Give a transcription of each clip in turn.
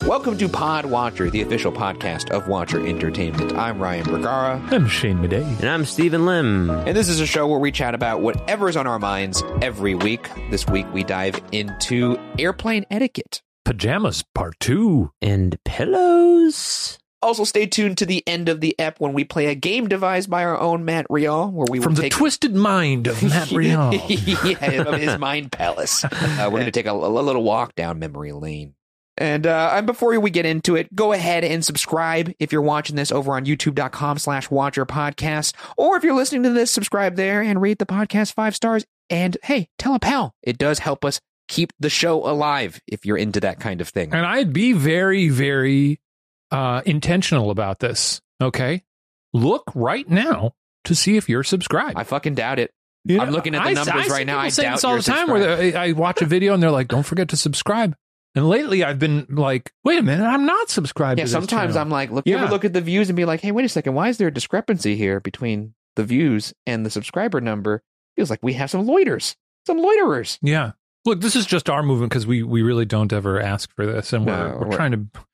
Welcome to Pod Watcher, the official podcast of Watcher Entertainment. I'm Ryan Bergara. I'm Shane Madej. And I'm Stephen Lim. And this is a show where we chat about whatever's on our minds every week. This week we dive into airplane etiquette. Pajamas Part 2. And pillows. Also, stay tuned to the end of the ep when we play a game devised by our own Matt Rial, where we From will the twisted mind of Matt Rial. yeah, of his mind palace. We're going to take a little walk down memory lane. And before we get into it, go ahead and subscribe if you're watching this over on youtube.com/watcherpodcast. Or if you're listening to this, subscribe there and rate the podcast 5 stars. And hey, tell a pal. It does help us keep the show alive if you're into that kind of thing. And I'd be very, very intentional about this, okay? Look right now to see if you're subscribed. I fucking doubt it. You know, I'm looking at the numbers right now. I say doubt this all you're the time subscribed. where I watch a video and they're like, don't forget to subscribe. And lately I've been like, wait a minute, I'm not subscribed Yeah, to this sometimes channel. I'm like, you ever look at the views and be like, hey, wait a second, why is there a discrepancy here between the views and the subscriber number? Feels like we have some loiterers. Yeah. Look, this is just our movement because we really don't ever ask for this, and we're trying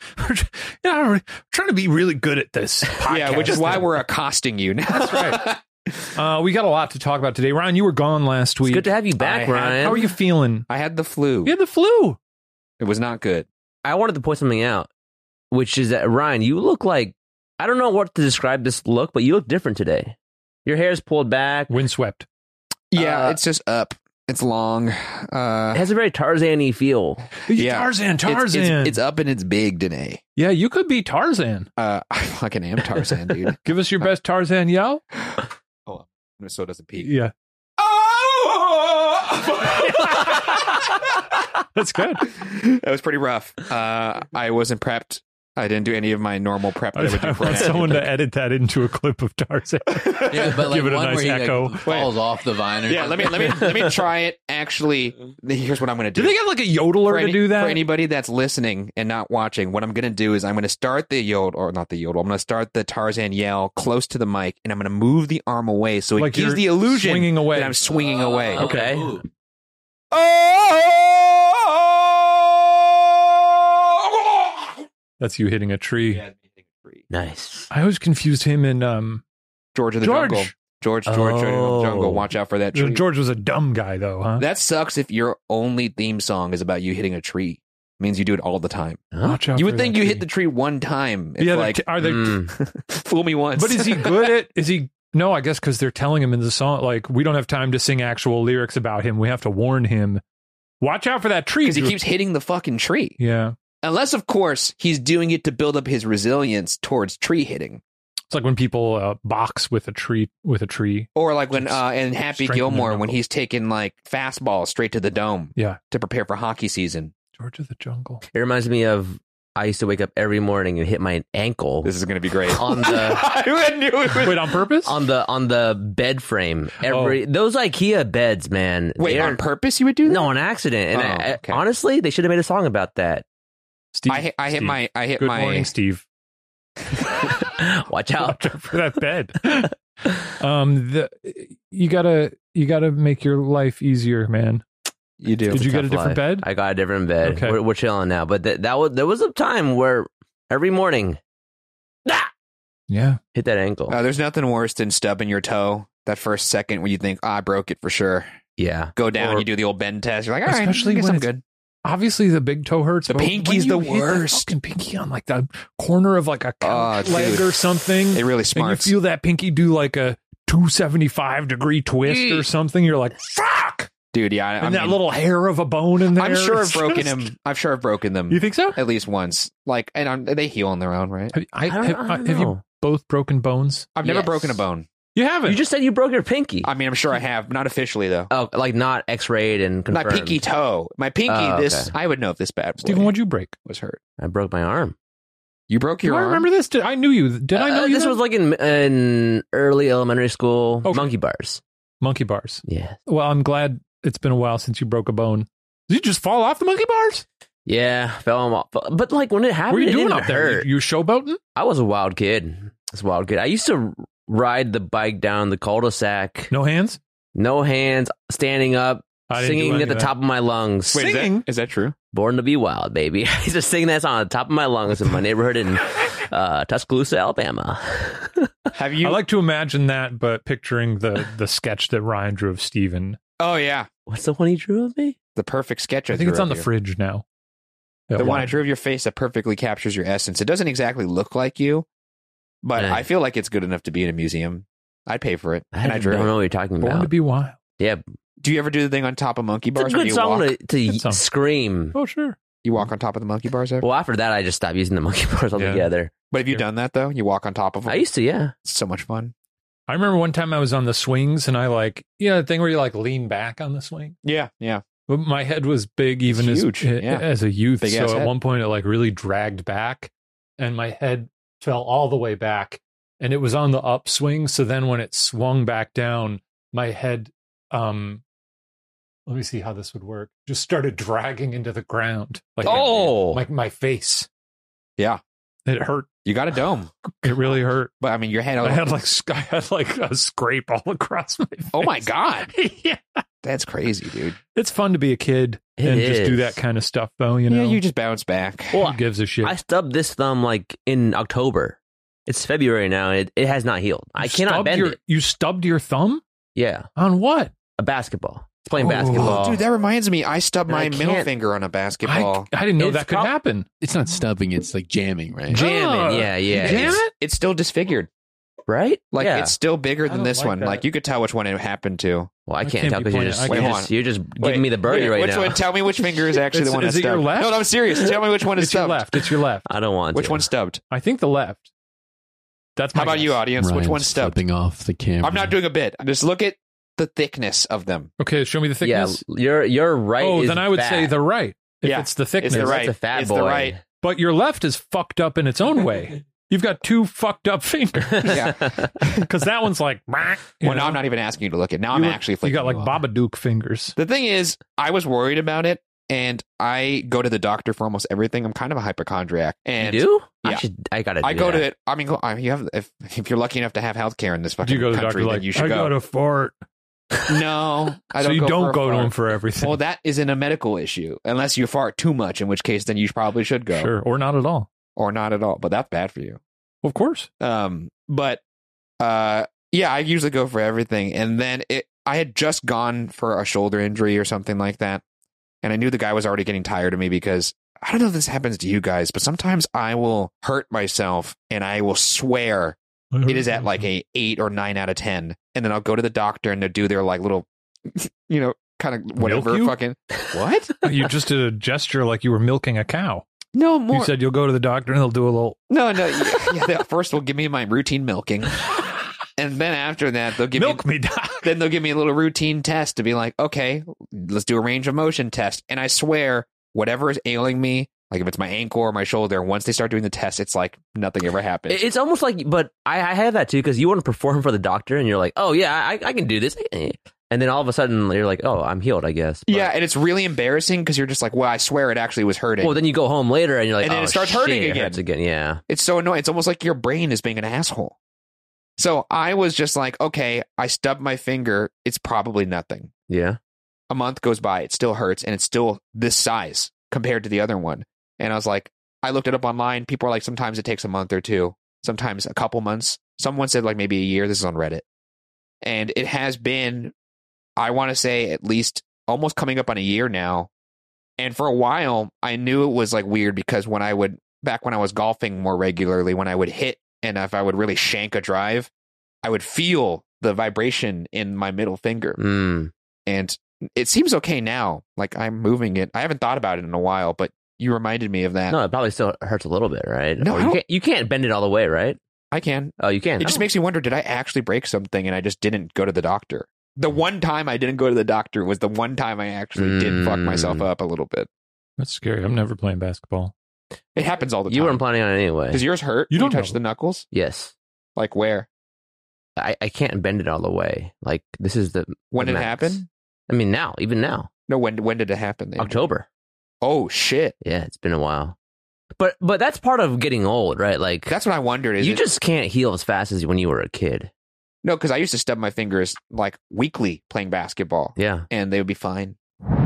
to be really good at this podcast. Yeah, which is why we're accosting you now. That's right. We got a lot to talk about today. Ryan, you were gone last week. It's good to have you back, Ryan. How are you feeling? I had the flu. You had the flu. It was not good. I wanted to point something out, which is that, Ryan, you look like, I don't know what to describe this look, but you look different today. Your hair's pulled back. Windswept. Yeah, it's just up. It's long. It has a very Tarzan-y feel. Yeah. Tarzan. It's up and it's big today. Yeah, you could be Tarzan. I fucking am Tarzan, dude. Give us your best Tarzan yell. Hold on. So does it peak. Yeah. That's good. That was pretty rough. I wasn't prepped. I didn't do any of my normal prep. That I would do I for want someone to edit that into a clip of Tarzan. Yeah, but like Give it a one nice where he echo. like, falls off the vine. Or Yeah, let me try it. Actually, here's what I'm going to do. Do they get like a yodeler to do that? For anybody that's listening and not watching, what I'm going to do is I'm going to start the yodel, or not the yodel. I'm going to start the Tarzan yell close to the mic, and I'm going to move the arm away so it Like gives you're the illusion swinging away. that I'm swinging away. Okay. Ooh. That's you hitting a tree. Yeah, Nice. I always confused him and George of the George. Jungle. George of the Jungle. Oh. Watch out for that tree. George was a dumb guy though, huh? That sucks if your only theme song is about you hitting a tree. It means you do it all the time. Watch out You for would think that you tree. hit the tree one time. It's Yeah, like, are they? fool me once. But is he good at? Is he? No, I guess because they're telling him in the song, like, we don't have time to sing actual lyrics about him. We have to warn him. Watch out for that tree. Because he keeps hitting the fucking tree. Yeah. Unless, of course, he's doing it to build up his resilience towards tree hitting. It's like when people box with a tree. Or like when in Happy Strengthen Gilmore, their when he's taking like fastballs straight to the dome Yeah. to prepare for hockey season. George of the Jungle. It reminds me of, I used to wake up every morning and hit my ankle This is going to be great. on the I knew it was... Wait, on purpose? on the bed frame. Those IKEA beds, man. Wait, they on are- purpose you would do that? No, on accident. And Oh, okay. honestly, they should have made a song about that. Steve, I hit Steve. my... Good morning, Steve. Watch out. Watch out for that bed. You gotta make your life easier, man. You do. Did you get a Tough different life. bed? I got a different bed. Okay. We're chilling now. But there was a time where every morning, Yeah. hit that ankle. There's nothing worse than stubbing your toe that first second when you think, I broke it for sure. Yeah. Go down, Or- you do the old bend test. You're like, all right, Especially I guess when I'm it's- good. Obviously, the big toe hurts. The but pinky's when the you hit worst. fucking pinky on like the corner of like a couch leg dude. or something. It really And you smarts. feel that pinky do like a 275-degree twist or something. You're like, fuck! Dude, yeah. I And that mean, little hair of a bone in there. I'm sure I've It's broken just- them. I'm sure I've broken them You think so? at least once. Like, and they heal on their own, right? I don't Have know. you both broken bones? I've never Yes. broken a bone. You haven't. You just said you broke your pinky. I mean, I'm sure I have. Not officially, though. Oh, like not X-rayed and My confirmed. pinky toe. My pinky, Oh, this, okay. I would know if this bad boy Stephen, what'd you break? was hurt. I broke my arm. You broke your Do I arm? remember this? I knew you. Did I know you? This then? was like in early elementary school. Okay. Monkey bars. monkey bars. Yeah. Well, I'm glad it's been a while since you broke a bone. Did you just fall off the monkey bars? Yeah, fell off. But like when it happened, What were you it doing didn't up there? hurt. You showboating? I was a wild kid. I used to ride the bike down the cul-de-sac. No hands? No hands, standing up, I didn't do singing any at the of that. top of my lungs. Wait, Singing? is that true? Born to be Wild, baby. I used to sing that song on the top of my lungs in my neighborhood in Tuscaloosa, Alabama. Have you? I like to imagine that, but picturing the sketch that Ryan drew of Steven. Oh yeah, What's the one he drew of me? the perfect sketch. I think it's drew on the of you. fridge now. The one I drew of your face that perfectly captures your essence. It doesn't exactly look like you, but Yeah. I feel like it's good enough to be in a museum. I'd pay for it, and I drew don't it. know what you're talking Born to about. be wild. Yeah, Do you ever do the thing on top of monkey it's bars a when good you song walk? to Good song. scream. Oh, sure. You walk on top of the monkey bars ever? Well, after that, I just stopped using the monkey bars altogether. But have you done that though? You walk on top of them? I used to, yeah. It's so much fun. I remember one time I was on the swings and I the thing where you lean back on the swing. Yeah. But my head was big even It's as huge, yeah. as a youth. Big So ass at head. one point it really dragged back and my head fell all the way back and it was on the upswing. So then when it swung back down, my head, let me see how this would work. Just started dragging into the ground. My face. Yeah. It hurt. You got a dome. It really hurt. But I mean, your head. I had a scrape all across my face. Oh my God. Yeah. That's crazy, dude. It's fun to be a kid It and just do is. that kind of stuff, though. You know, Yeah, you just bounce back. Well, who gives a shit? I stubbed this thumb in October. It's February now. And it has not healed. I cannot bend it. You stubbed your thumb Yeah, on what? a basketball. It's playing Oh. basketball. Dude, that reminds me. I stubbed And my I middle can't- finger on a I basketball. didn't know It's that could prob- happen. It's not stubbing, it's like jamming, right? Jamming, Oh, yeah, yeah. Damn it! It's still disfigured. Right? Like yeah. it's still bigger I than don't this like one. that. Like you could tell which one it happened to. Well, I I can't can't tell be because pointing- I can't- you're just giving me the birdie right which now. one? Tell me which finger is actually the one Is that's it your stubbed. left? No, I'm serious. Tell me which one is It's your stubbed. left. It's your left. I don't want Which to. one's stubbed? I think the left. That's my How about guess. you, audience? Which Ryan's one's stubbed? flipping off the camera. I'm not doing a bit. Just look at the thickness of them. Okay, show me the Yeah, thickness. your right. Oh, is then I would fat. say the right. If Yeah, it's the thickness. the That's right. a fat It's boy. the right. But your left is fucked up in its own way. You've got two fucked up fingers. Yeah. Because that one's like, Well, now I'm not even asking you to look at. Now I'm actually You flicking got like off. Babadook fingers. The thing is, I was worried about it, and I go to the doctor for almost everything. I'm kind of a hypochondriac, and You do? Yeah. I gotta. I do go that. to it. I mean, you have if you're lucky enough to have healthcare in this Do fucking you go to the country, doctor then like, you should I go. got a fart? No, I So don't. you go don't for a go to fart. him for everything. Well, that isn't a medical issue unless you fart too much, in which case then you probably should go, Sure, or not at all. or not at all. But that's bad for you. Of course. But yeah, I usually go for everything, and then I had just gone for a shoulder injury or something like that, and I knew the guy was already getting tired of me because I don't know if this happens to you guys, but sometimes I will hurt myself and I will swear it is at like a 8 or 9 out of 10, and then I'll go to the doctor and they'll do their like little, kind of whatever you? fucking what? You just did a gesture like you were milking a cow. No more. You said you'll go to the doctor and they'll do a little. No. Yeah, they first will give me my routine milking, and then after that they'll give Milk me, doc. Then they'll give me a little routine test to be like, okay, let's do a range of motion test. And I swear, whatever is ailing me, like if it's my ankle or my shoulder, once they start doing the test, it's like nothing ever happened. It's almost like, but I have that too because you want to perform for the doctor and you're like, oh yeah, I can do this, and then all of a sudden you're like, oh, I'm healed, I guess. But- yeah, and it's really embarrassing because you're just like, well, I swear it actually was hurting. Well, then you go home later and you're like, And then oh, it starts hurting shit, it again. hurts again. Yeah. It's so annoying. It's almost like your brain is being an asshole. So I was just like, okay, I stubbed my finger. It's probably nothing. Yeah. A month goes by. It still hurts, and it's still this size compared to the other one. And I was like, I looked it up online. People are like, sometimes it takes a month or two, sometimes a couple months. Someone said like maybe a year. This is on Reddit. And it has been, I want to say, at least almost coming up on a year now. And for a while, I knew it was like weird because back when I was golfing more regularly, when I would hit and if I would really shank a drive, I would feel the vibration in my middle finger. Mm. And it seems okay now. Like I'm moving it. I haven't thought about it in a while, but you reminded me of that. No, it probably still hurts a little bit, right? No, Or I don't- you can't bend it all the way, right? I can. Oh, you can. It just Oh. makes me wonder, did I actually break something and I just didn't go to the doctor? The one time I didn't go to the doctor was the one time I actually did fuck myself up a little bit. That's scary. I'm never playing basketball. It happens all the time. You weren't planning on it anyway. Does yours hurt? You when don't touch know. the knuckles? Yes. Like where? I can't bend it all the way. Like this is the When the did it max. happen? I mean, even now, No, when did it happen? October. Oh shit! Yeah, it's been a while. But that's part of getting old, right? Like That's what I wondered. Is you it- just can't heal as fast as when you were a kid. no? Because I used to stub my fingers like weekly playing basketball, Yeah. and they would be fine.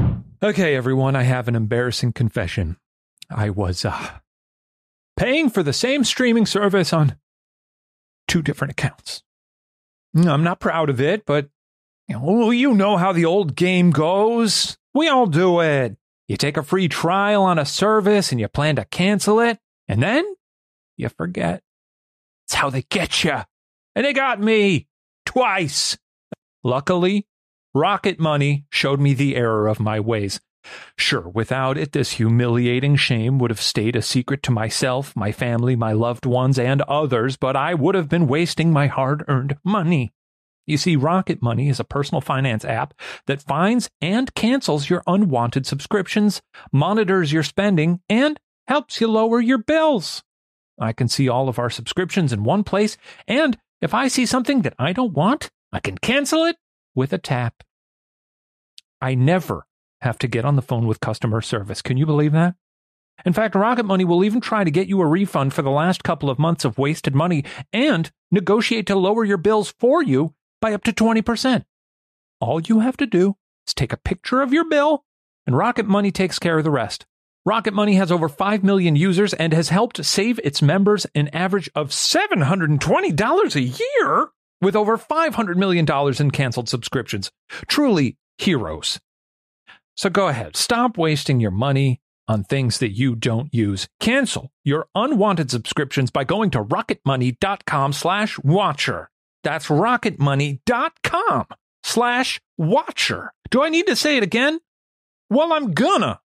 Okay, everyone, I have an embarrassing confession. I was paying for the same streaming service on 2 different accounts. I'm not proud of it, but you know how the old game goes. We all do it. You take a free trial on a service and you plan to cancel it, and then you forget. It's how they get you. And they got me twice. Luckily, Rocket Money showed me the error of my ways. Sure, without it, this humiliating shame would have stayed a secret to myself, my family, my loved ones, and others, but I would have been wasting my hard-earned money. You see, Rocket Money is a personal finance app that finds and cancels your unwanted subscriptions, monitors your spending, and helps you lower your bills. I can see all of our subscriptions in one place, and if I see something that I don't want, I can cancel it with a tap. I never have to get on the phone with customer service. Can you believe that? In fact, Rocket Money will even try to get you a refund for the last couple of months of wasted money and negotiate to lower your bills for you by up to 20%. All you have to do is take a picture of your bill, and Rocket Money takes care of the rest. Rocket Money has over 5 million users and has helped save its members an average of $720 a year with over $500 million in canceled subscriptions. Truly heroes. So go ahead, stop wasting your money on things that you don't use. Cancel your unwanted subscriptions by going to rocketmoney.com/watcher. That's rocketmoney.com/watcher. Do I need to say it again? Well, I'm gonna.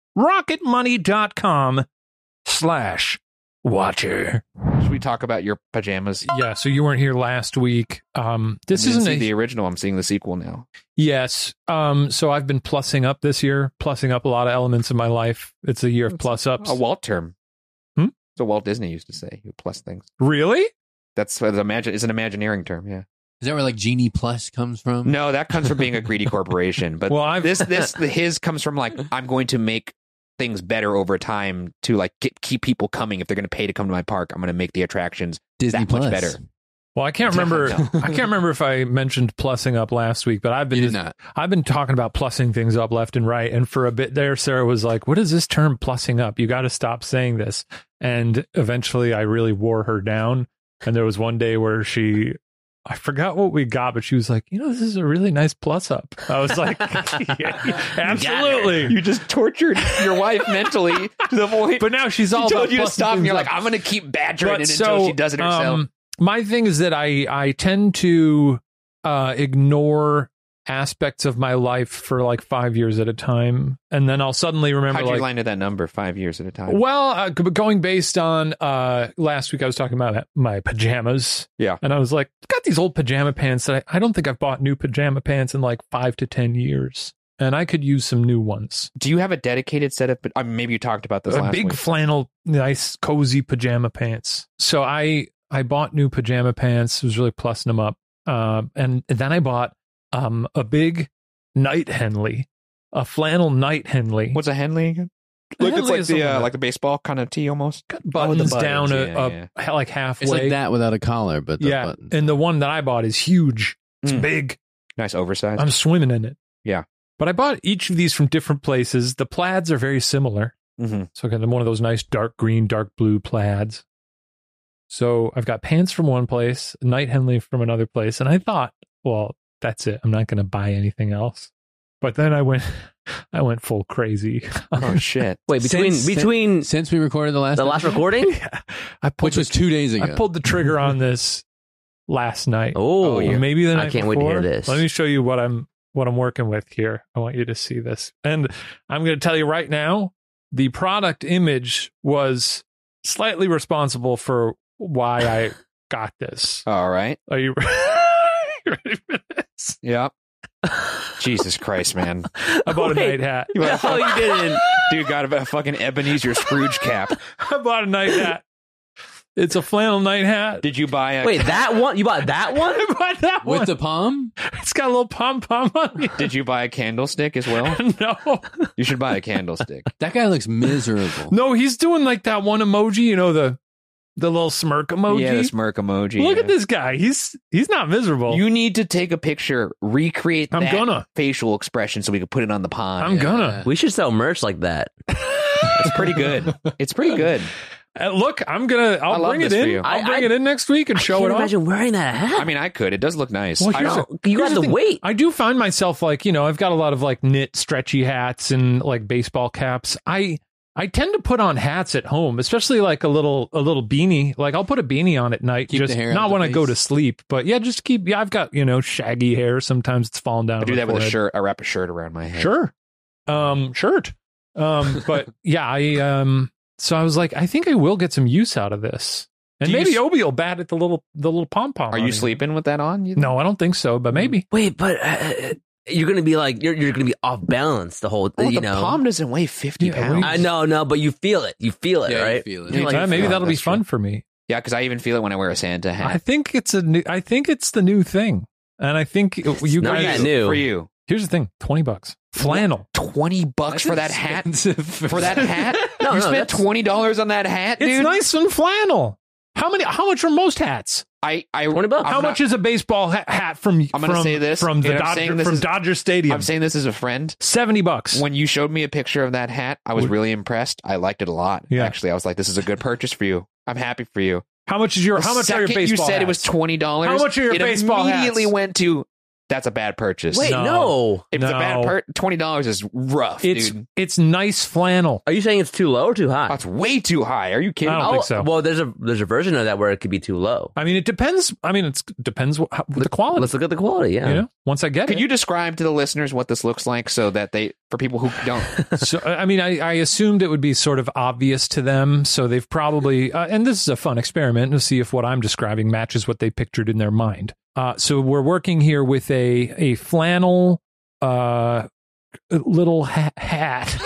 rocketmoney.com/watcher. Should we talk about your pajamas? Yeah, so you weren't here last week. This isn't the original. I'm seeing the sequel now. Yes. So I've been plussing up this year, plussing up a lot of elements of my life. It's a year of plus ups. A Walt term. Hmm? It's what Walt Disney used to say. You plus things. Really? That's what it's an Imagineering term. Yeah. Is that where like Genie Plus comes from? No, that comes from being a greedy corporation. But well, his comes from like, I'm going to make things better over time to like keep people coming. If they're going to pay to come to my park, I'm going to make the attractions Disney that Plus. much better. Well, I can't remember. I can't remember if I mentioned plussing up last week, but I've been talking about plussing things up left and right. And for a bit there, Sarah was like, "What is this term plussing up? You got to stop saying this." And eventually, I really wore her down. And there was one day where I forgot what we got, but she was like, "This is a really nice plus up." I was like, yeah, absolutely. You just tortured your wife mentally to the point. But now she's all she told about you to stop, and you're up. like, I'm going to keep badgering it until she does it herself. My thing is that I tend to ignore aspects of my life for like 5 years at a time, and then I'll suddenly remember. How'd you land at that number, 5 years at a time? Well, going based on last week, I was talking about my pajamas. Yeah, and I was like, I've got these old pajama pants that I don't think I've bought new pajama pants in like 5 to 10 years. And I could use some new ones. Do you have a dedicated set of? Maybe you talked about this last week. Big flannel, nice, cozy pajama pants. So I bought new pajama pants. Was really plussing them up. And then I bought a big night Henley, a flannel night Henley. What's a Henley again? Look, it's like the baseball kind of tee almost. Got buttons down like halfway. It's like that without a collar, but the buttons. And the one that I bought is huge. It's big. Nice oversized. I'm swimming in it. Yeah. But I bought each of these from different places. The plaids are very similar. Mm-hmm. So I got one of those nice dark green, dark blue plaids. So I've got pants from one place, night Henley from another place. And I thought, well, that's it. I'm not going to buy anything else. But then I went full crazy. Oh shit! Wait, between since we recorded the last recording, yeah, which was 2 days ago, I pulled the trigger on this last night. Oh, yeah. Maybe the night I can't before. wait to hear this. Let me show you what I'm working with here. I want you to see this, and I'm going to tell you right now, the product image was slightly responsible for why I got this. All right, are you ready for this? Yep. Jesus Christ, man. I bought a night hat. No, you didn't. Dude got a fucking Ebenezer Scrooge cap. I bought a night hat. It's a flannel night hat. Did you buy Wait, that one? You bought that one? I bought that one. With the palm? It's got a little pom-pom on it. Did you buy a candlestick as well? No. You should buy a candlestick. That guy looks miserable. No, he's doing like that one emoji, the The little smirk emoji. Yeah, the smirk emoji. Look at this guy. He's not miserable. You need to take a picture, recreate I'm that gonna. facial expression so we can put it on the pod. I'm gonna. We should sell merch like that. It's pretty good. It's pretty good. Look, I'll bring it in. I'll bring it in next week and show it off. Imagine wearing that hat. I mean, I could. It does look nice. Well, you got the weight. I do find myself like, I've got a lot of like knit stretchy hats and like baseball caps. I tend to put on hats at home, especially like a little beanie. Like I'll put a beanie on at night, Keep just the hair not out the when I go face. to sleep, but yeah, just keep. Yeah, I've got shaggy hair. Sometimes it's falling down. I do on my that with a forehead. shirt. I wrap a shirt around my head. Sure, shirt. But yeah, so I was like, I think I will get some use out of this, and Do you maybe s- Obi will bat at the little pom pom. Are you sleeping with that on? No, I don't think so, but maybe. Wait, but you're gonna be like you're gonna be off balance the whole. Well, the palm doesn't weigh 50 Yeah, pounds. I know, no, but you feel it. You feel it, Yeah, you right? feel it. You're like, maybe that'll be that's fun true. for me. Yeah, because I even feel it when I wear a Santa hat. I think it's the new thing, and I think you not guys. that new. For you. Here's the thing: $20 flannel. $20 for that hat? For that hat? No, you no, spent that's- $20 on that hat, dude? It's nice and flannel. How much are most hats? $20. How much is a baseball hat from? I'm gonna say this, from the and I'm saying Dodger, this from is- Dodger Stadium. I'm saying this as a friend. $70. When you showed me a picture of that hat, I was really impressed. I liked it a lot. Yeah. Actually, I was like, this is a good purchase for you. I'm happy for you. How much are your Second baseball you said hats? it was $20. How much are your it baseball immediately hats? went to, that's a bad purchase. Wait, no. If it's a bad No. $20 is rough, dude. It's nice flannel. Are you saying it's too low or too high? That's way too high. Are you kidding? I don't think so. Well, there's a version of that where it could be too low. I mean, it depends. I mean, it depends the quality. Let's look at the quality. Yeah. Once I get Could it. you describe to the listeners what this looks like so that for people who don't? So, I mean, I assumed it would be sort of obvious to them. So they've probably, and this is a fun experiment to see if what I'm describing matches what they pictured in their mind. So we're working here with a flannel little hat.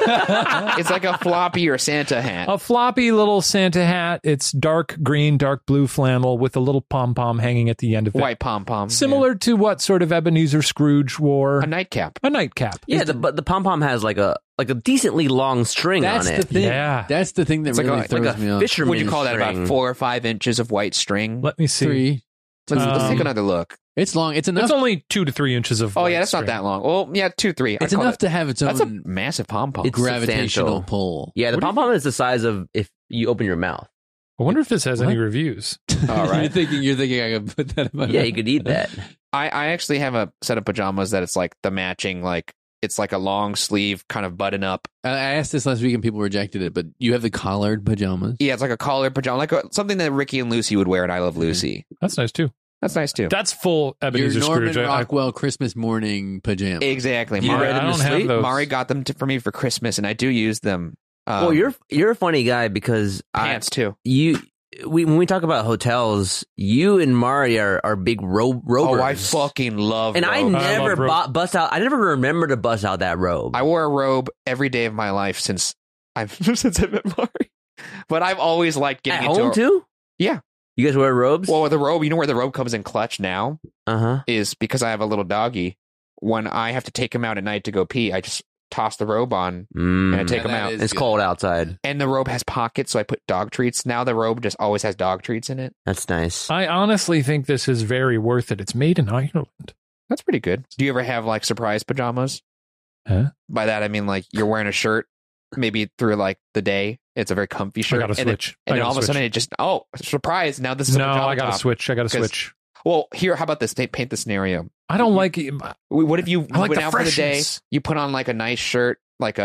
It's like a floppy or Santa hat. A floppy little Santa hat. It's dark green, dark blue flannel with a little pom-pom hanging at the end of it. White pom-pom. Similar to what sort of Ebenezer Scrooge wore. A nightcap. A nightcap. Yeah, but the pom pom has like a decently long string That's on the it. thing. Yeah. That's the thing that It's like really a- throws like a me off. fisherman Would you call that string. about 4 or 5 inches of white string? Let me see. 3. Let's take another look. It's long. It's enough. It's only 2 to 3 inches of Oh, white yeah, that's string. not that long. Well, yeah, 2, 3. It's enough to have its That's a own massive pom-pom. It's gravitational substantial. pull. Yeah, the What do you pom pom is the size of if you open your mouth. I wonder if this has any What? reviews. All right. You're thinking I could put that in my Yeah, mouth. you could eat that. I actually have a set of pajamas that it's like the matching, like, it's like a long sleeve kind of button up. I asked this last week and people rejected it, but you have the collared pajamas. Yeah, it's like a collared pajama, like something that Ricky and Lucy would wear at I Love Lucy. That's nice too. That's nice too. That's full Your Ebenezer Norman Scrooge. Rockwell Christmas morning pajamas. Exactly. Yeah, Mari, I don't have those. Mari got them for me for Christmas, and I do use them. Well, you're a funny guy because pants too. when we talk about hotels, you and Mari are big rovers. Oh, I fucking love. And I robes. never love robes. bust out. I never remember to bust out that robe. I wore a robe every day of my life since I've met Mari. But I've always liked At getting into home too. Yeah. You guys wear robes? Well, the robe, you know where the robe comes in clutch now Uh-huh. is because I have a little doggy. When I have to take him out at night to go pee, I just toss the robe on and I take him that out. is It's good. cold outside. And the robe has pockets, so I put dog treats. Now the robe just always has dog treats in it. That's nice. I honestly think this is very worth it. It's made in Ireland. That's pretty good. Do you ever have like surprise pajamas? Huh? By that I mean like you're wearing a shirt maybe through like the day. It's a very comfy shirt. I got to and switch. And then all of a sudden it just surprise! Now this is a No, pajama I got to top. switch. I got to 'Cause- switch. Well, here, how about this? Paint the scenario. I don't like it. What if you I like went the out for the day? freshness. You put on like a nice shirt, like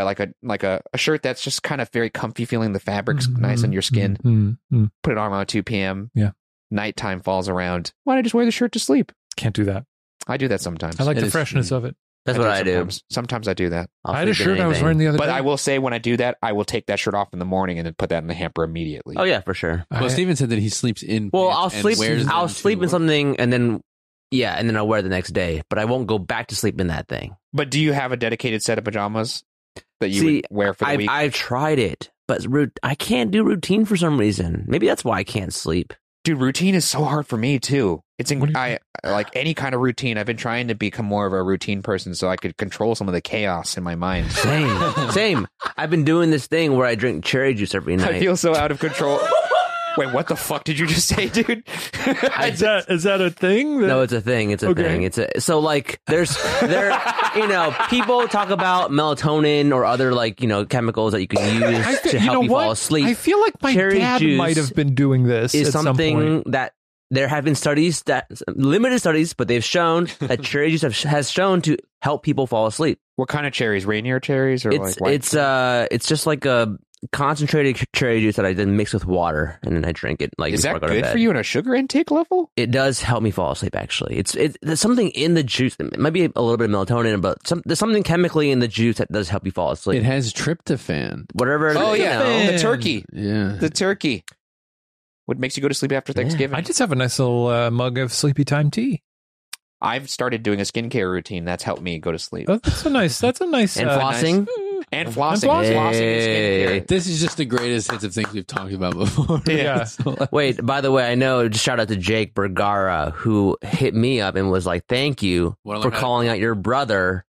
a shirt that's just kind of very comfy feeling. The fabric's nice on your skin. Mm-hmm. Put it on around 2 p.m. Yeah. Nighttime falls around. Why don't I just wear the shirt to sleep? Can't do that. I do that sometimes. I like It the is- freshness of it. That's what I do. sometimes. Sometimes I do that. I'll I had a sleep in shirt I was anything. wearing the other But day. I will say when I do that, I will take that shirt off in the morning and then put that in the hamper immediately. Oh yeah, for sure. Well, Steven said that he sleeps in. Well, pants and wears I'll them sleep to in work. something and then I'll wear it the next day. But I won't go back to sleep in that thing. But do you have a dedicated set of pajamas that you See, would wear for the week? I've tried it, but I can't do routine for some reason. Maybe that's why I can't sleep. Dude, routine is so hard for me too. What do you I like any kind of routine. I've been trying to become more of a routine person so I could control some of the chaos in my mind. Same. I've been doing this thing where I drink cherry juice every night. I feel so out of control. Wait, what the fuck did you just say, dude? Is that a thing? No, it's a thing. It's a thing. So like there's people talk about melatonin or other chemicals that you can use to help you fall asleep. I feel like my Cherry dad juice might have been doing this is at some something point. that there have been studies limited studies, but they've shown that cherry juice has shown to help people fall asleep. What kind of cherries? Rainier cherries or It's just like a concentrated cherry juice that I then mix with water and then I drink it. Is before I that go to good bed. for you in a sugar intake level? It does help me fall asleep. Actually, there's something in the juice. It might be a little bit of melatonin, but there's something chemically in the juice that does help you fall asleep. It has tryptophan. Whatever. Oh you yeah, know. the turkey. Yeah. The turkey. What makes you go to sleep after Thanksgiving? I just have a nice little mug of sleepy time tea. I've started doing a skincare routine that's helped me go to sleep. That's a nice. And flossing. And flossing. flossing. Flossing is skincare. This is just the greatest hits of things we've talked about before. Yeah. Wait, by the way, I know, just shout out to Jake Bergara, who hit me up and was like, thank you Wanna for learn how to- calling out your brother,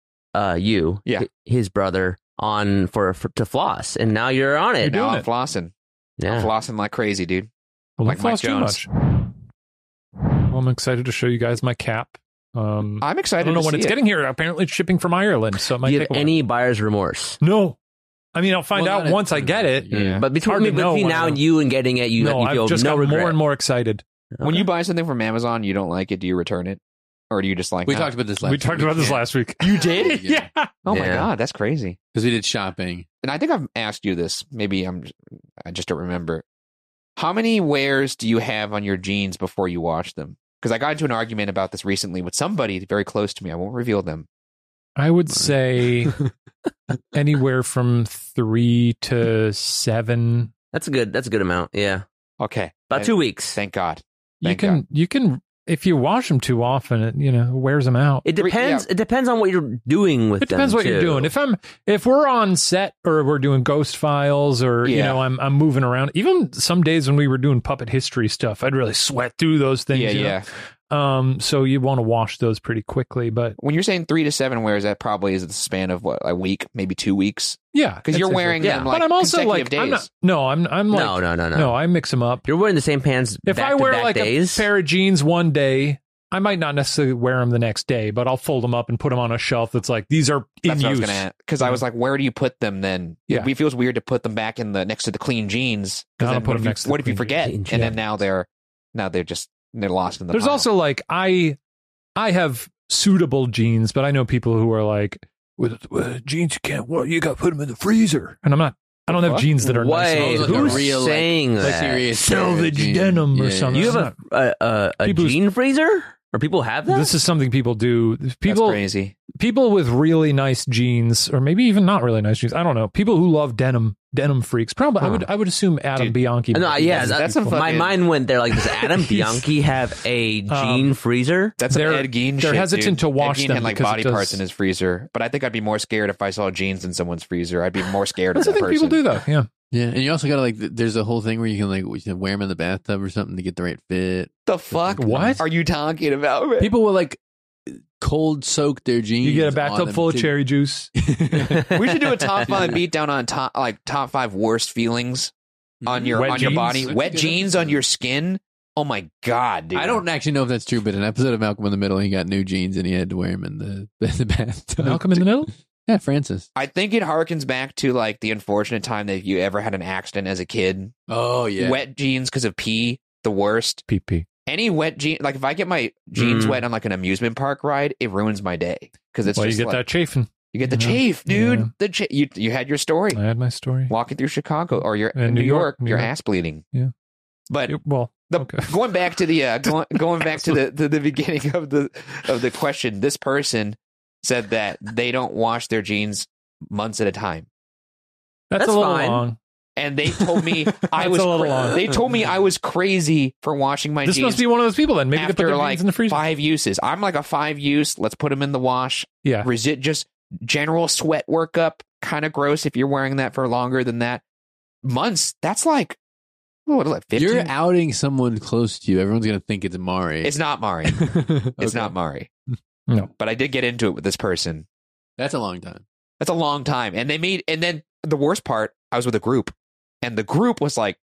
his brother, to floss. And now you're on it. You're Now doing I'm it. flossing. Yeah. I'm flossing like crazy, dude. Well, Like don't Mike floss too Jones. much. Well, I'm excited to show you guys my cap. I'm I excited don't know to when see it's it. getting here. Apparently, it's shipping from Ireland, so it might Do you take have a while. any buyer's remorse? No. I mean, I'll find Well, out not once I get it. Yeah. But Hard to know between when now I and know. you and getting it, you No, feel I've just no got regret. more and more excited. When you buy something from Amazon, you don't like it, do you return it? Or do you just like We "Nah." talked about this last We talked about this last week. You did? Yeah. Oh my Yeah. God, that's crazy. Because we did shopping. And I think I've asked you this. Maybe I just don't remember. How many wears do you have on your jeans before you wash them? Because I got into an argument about this recently with somebody very close to me. I won't reveal them. I would say anywhere from 3 to 7. That's a good amount. Yeah. Okay. About 2 weeks. Thank God. You Thank can God. if you wash them too often, it wears them out. It depends. It depends on what you're doing with It depends them, what you're too. doing. If we're on set or we're doing Ghost Files or Yeah. I'm moving around. Even some days when we were doing puppet history stuff, I'd really sweat through those things. Yeah, you know? yeah. So you want to wash those pretty quickly, but When you're saying 3 to 7 wears, that probably is the span of what, a week, maybe 2 weeks? yeah, Because you're that's wearing yeah. them like but I'm also consecutive like days. I'm not. No, I'm like No. no. I mix them up. You're wearing the same pants. If I wear back-to-back like days. a pair of jeans one day, I might not necessarily wear them the next day, but I'll fold them up and put them on a shelf that's like these are in That's what I was use. going to ask. Because I was like, where do you put them then? Yeah. It feels weird to put them back in the next to the clean jeans. I Because don't put them next to the what if you clean forget? jeans. And then now they're lost in the There's pile. also like I have suitable jeans, but I know people who are like with jeans you can't. Well, you got to put them in the freezer, and I'm not. I don't have What? jeans that are nice. Wait, Like a who's real, like, saying that? serious Selvage jean. denim or Yeah, something. You have a People- jean freezer? Or people have that? This is something people do. That's People crazy. people with really nice jeans, or maybe even not really nice jeans. I don't know. People who love denim freaks. Probably, Huh. I would assume Adam Dude. Bianchi. No, yeah, That's a my fucking- mind went there. Like, does Adam Bianchi have a jean freezer? That's an They're- Ed Gein they're shit, hesitant dude. to wash Ed Gein them had like because it body does- parts in his freezer, but I think I'd be more scared if I saw jeans in someone's freezer. I'd be more scared That's of the that thing person. people do, though. Yeah. Yeah, and you also got to like. There's a whole thing where you can wear them in the bathtub or something to get the right fit. The fuck? What? are you talking about? Man? People will like cold soak their jeans. You get a on bathtub them full of to- cherry juice. We should do a top 5 beatdown on top 5 worst feelings on your Wet on your jeans? body. That's Wet good. jeans on your skin. Oh my god, dude! I don't actually know if that's true, but in an episode of Malcolm in the Middle, he got new jeans and he had to wear them in the bathtub. Malcolm in the Middle. Yeah, Francis. I think it harkens back to like the unfortunate time that you ever had an accident as a kid. Oh yeah. Wet jeans because of pee, the worst. PP. Any wet jean, like if I get my jeans Mm. wet on like an amusement park ride, it ruins my day because it's Well, you just get like, that chafing. you get the Yeah. chafe, dude. Yeah. The you had your story I had my story. walking through Chicago or you're And in New New York, York, your New York. ass bleeding. Yeah. But Well, the, okay. going back to the going back to the beginning of the question, this person said that they don't wash their jeans months at a time, That's a That's little fine. long. and they told me I That's was a little long. they told me I was crazy for washing my This jeans must be one of those people then. Maybe they put after their like jeans in the freezer. 5 uses. I'm like a 5 use. Let's put them in the wash. Yeah. Just general sweat workup. Kind of gross if you're wearing that for longer than that. Months. That's like what is that? 15? You're outing someone close to you. Everyone's gonna think it's Mari. It's not Mari. It's not Mari. No. But I did get into it with this person. That's a long time. That's a long time. And then the worst part, I was with a group, and the group was like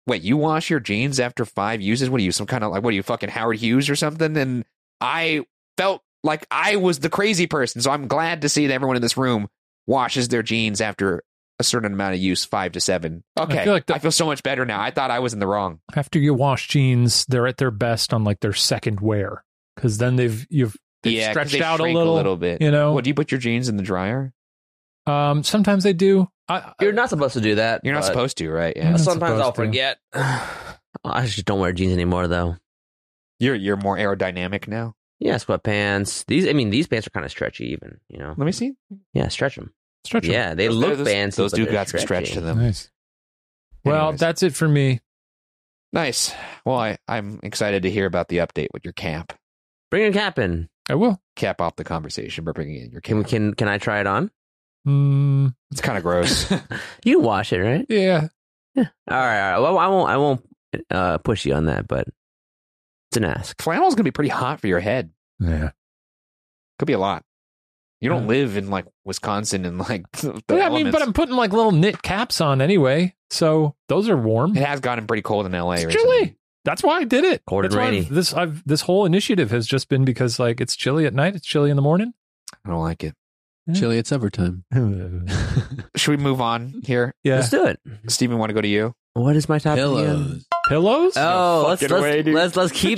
wait, you wash your jeans after 5 uses? What are you, some kind of like, what are you, fucking Howard Hughes or something? And I felt like I was the crazy person. So I'm glad to see that everyone in this room washes their jeans after a certain amount of use, 5 to 7. Okay, I feel so much better now. I thought I was in the wrong. After you wash jeans, they're at their best on like their second wear, because then they've stretched out a little bit. You know, do you put your jeans in the dryer? Sometimes they do. You're not supposed to do that. You're not supposed to, right? Yeah. Sometimes I'll forget. I just don't wear jeans anymore, though. You're more aerodynamic now. Yeah, sweatpants. These pants are kind of stretchy, even. You know. Let me see. Yeah, stretch them. Stretch them. Yeah, they look fancy. Those do got some stretch to them. Nice. Well, that's it for me. Nice. Well, I'm excited to hear about the update with your cap. Bring your cap in. I will. Cap off the conversation by bringing in your cap. Can I try it on? It's kind of gross. You wash it, right? Yeah. All right. Well, I won't push you on that, but it's an ask. Flannel's gonna be pretty hot for your head. Yeah. Could be a lot. You don't live in like Wisconsin and like the yeah, elements. but I'm putting like little knit caps on anyway, so those are warm. It has gotten pretty cold in LA. It's recently. chilly. That's why I did it. Cold and rainy. This whole initiative has just been because like it's chilly at night, it's chilly in the morning. I don't like it. Chilly at supper time. Should we move on here? Yeah, let's do it. Steven, want to go to you? What is my topic? Pillows. Pillows? Oh, let's keep let's keep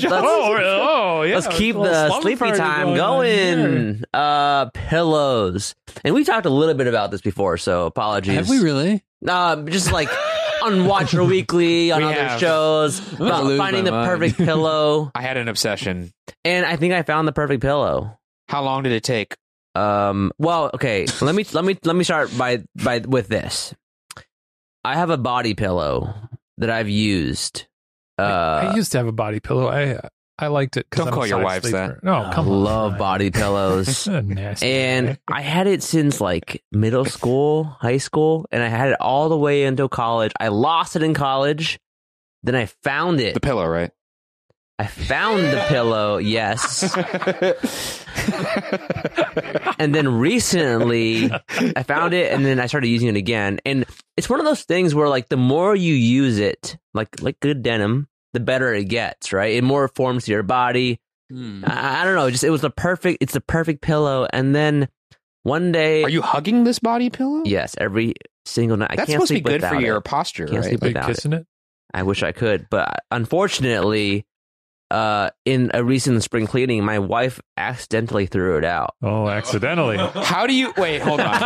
the sleepy time going. Pillows, and we talked a little bit about this before, so apologies. Have we really? Just like on Watcher Weekly, on other shows, about finding the perfect pillow. I had an obsession, and I think I found the perfect pillow. How long did it take? Well, okay. Let me start with this. I have a body pillow that I've used. I used to have a body pillow. I liked it. Don't call your wives that. No, come on. I love body pillows. Nasty. And I had it since like middle school, high school, and I had it all the way until college. I lost it in college. Then I found it. The pillow, right? I found the pillow, yes. And then recently I found it, and then I started using it again. And it's one of those things where like the more you use it, like good denim, the better it gets, right? It more forms to your body. I don't know, it's the perfect pillow. And then one day, are you hugging this body pillow? Yes, every single night. That's I can't supposed to sleep be good without for your it. posture, Can't right? sleep Are you without kissing it? I wish I could, but unfortunately, in a recent spring cleaning, my wife accidentally threw it out. Oh, accidentally. How do you wait? Hold on.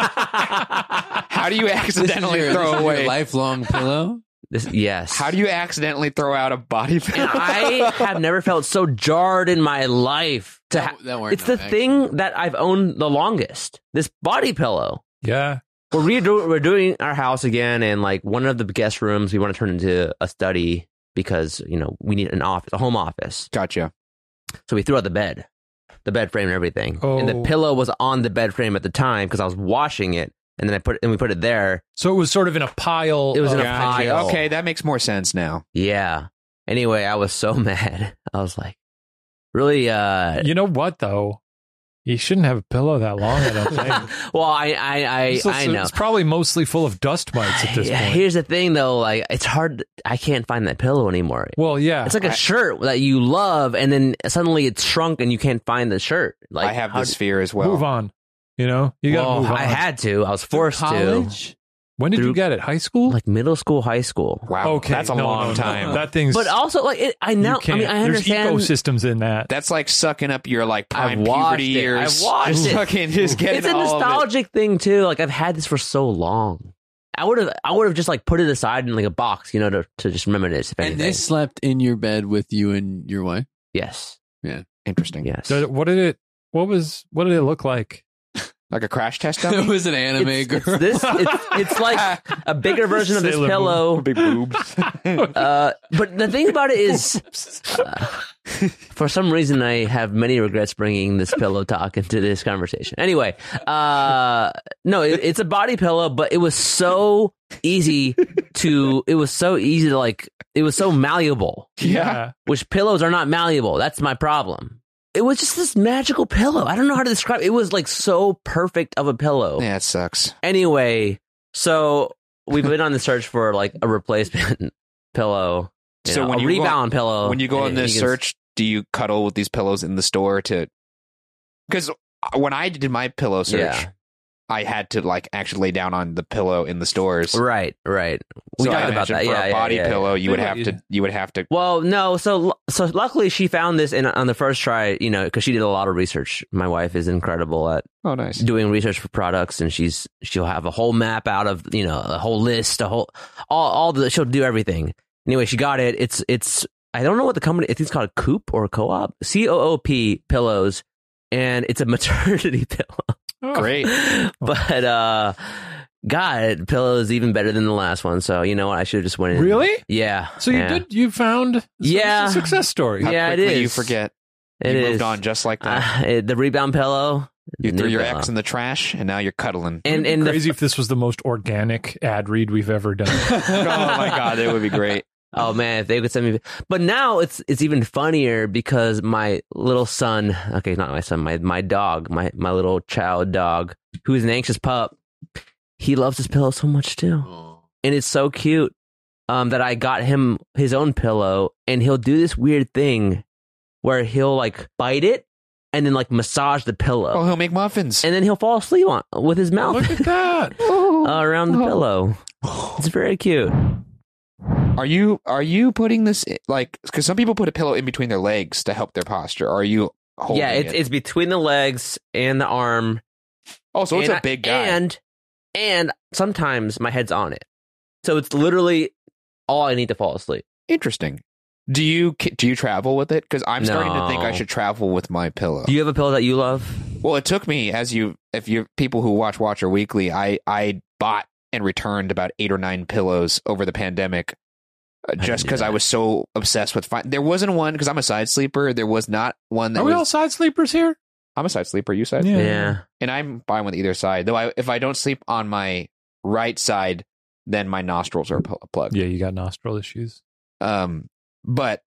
How do you accidentally throw away your lifelong pillow? Yes. How do you accidentally throw out a body pillow? And I have never felt so jarred in my life. It's the thing that I've owned the longest. This body pillow. Yeah. We're doing our house again, and like one of the guest rooms we want to turn into a study because we need an office, a home office. Gotcha. So we threw out the bed frame and everything, and the pillow was on the bed frame at the time because I was washing it, and then we put it there. So it was sort of in a pile. It was in a pile. Okay, that makes more sense now. Yeah. Anyway, I was so mad. I was like, really? You know what though? You shouldn't have a pillow that long, I don't think. Well, I know. It's probably mostly full of dust mites at this point. Here's the thing, though. Like, it's hard. I can't find that pillow anymore. Well, yeah. It's like a shirt that you love, and then suddenly it's shrunk, and you can't find the shirt. Like, I have this fear as well. Move on. You got to move on. I had to. I was forced to. When did you get it? High school? Like middle school, high school. Wow. Okay. That's a long time. That thing's. But also, like, I understand. There's ecosystems in that. That's like sucking up your like prime puberty years. I've watched it. Just getting it's a nostalgic thing too. Like I've had this for so long. I would have just like put it aside in like a box, to just reminisce. If anything. And they slept in your bed with you and your wife? Yes. Yeah. Interesting. Yes. So what did it look like? Like a crash test dummy? It was an anime girl. It's like a bigger version of this pillow. Big boobs. But the thing about it is, for some reason, I have many regrets bringing this pillow talk into this conversation. Anyway, no, it's a body pillow, but it was so easy to like, it was so malleable. Yeah. Which pillows are not malleable. That's my problem. It was just this magical pillow. I don't know how to describe it. It was like so perfect of a pillow. Yeah, it sucks. Anyway, so we've been on the search for like a replacement pillow. So when a you rebound pillow. When you go on this search, do you cuddle with these pillows in the store to? Because when I did my pillow search, I had to like actually lay down on the pillow in the stores. Right. We So I talked about that. imagine for a body pillow, you would Yeah. have to. Well, no. So luckily she found this on the first try, because she did a lot of research. My wife is incredible at Oh, nice. doing research for products, and she'll have a whole map out of, a whole list, she'll do everything. Anyway, she got it. It's I don't know what the company, I think it's called Coop or Co-op, COOP pillows, and it's a maternity pillow. Oh. Great. But God, pillow is even better than the last one. So you know what? I should have just went in. Really? Yeah. So you found Yeah. it's a success story. How Yeah, it quickly is. you forget. It You is. moved on just like that. The rebound pillow. You threw new your pillow. ex in the trash, and now you're cuddling. And the Crazy if this was the most organic ad read we've ever done. Oh my God, that would be great. oh man, if they could send me. But now it's even funnier because my little son, okay, not my son, my dog, my little child dog, who's an anxious pup, he loves his pillow so much too, and it's so cute that I got him his own pillow, and he'll do this weird thing where he'll like bite it and then like massage the pillow, Oh, he'll make muffins. and then he'll fall asleep with his mouth Look at that. around the pillow. It's very cute. Are you putting this like? Because some people put a pillow in between their legs to help their posture. Are you holding Yeah, it? it's between the legs and the arm. Oh, so it's And a big guy. And sometimes my head's on it. So it's literally all I need to fall asleep. Interesting. Do you travel with it? Because I'm starting to think I No. should travel with my pillow. Do you have a pillow that you love? Well, it took me if you people who watch Watcher Weekly, I bought and returned about 8 or 9 pillows over the pandemic, just didn't do because I that. was so obsessed with. There wasn't one because I'm a side sleeper. There was not one that Are we all was. side sleepers here? I'm a side sleeper. You side, Yeah. Yeah. and I'm fine with either side. Though if I don't sleep on my right side, then my nostrils are plugged. Yeah, you got nostril issues. But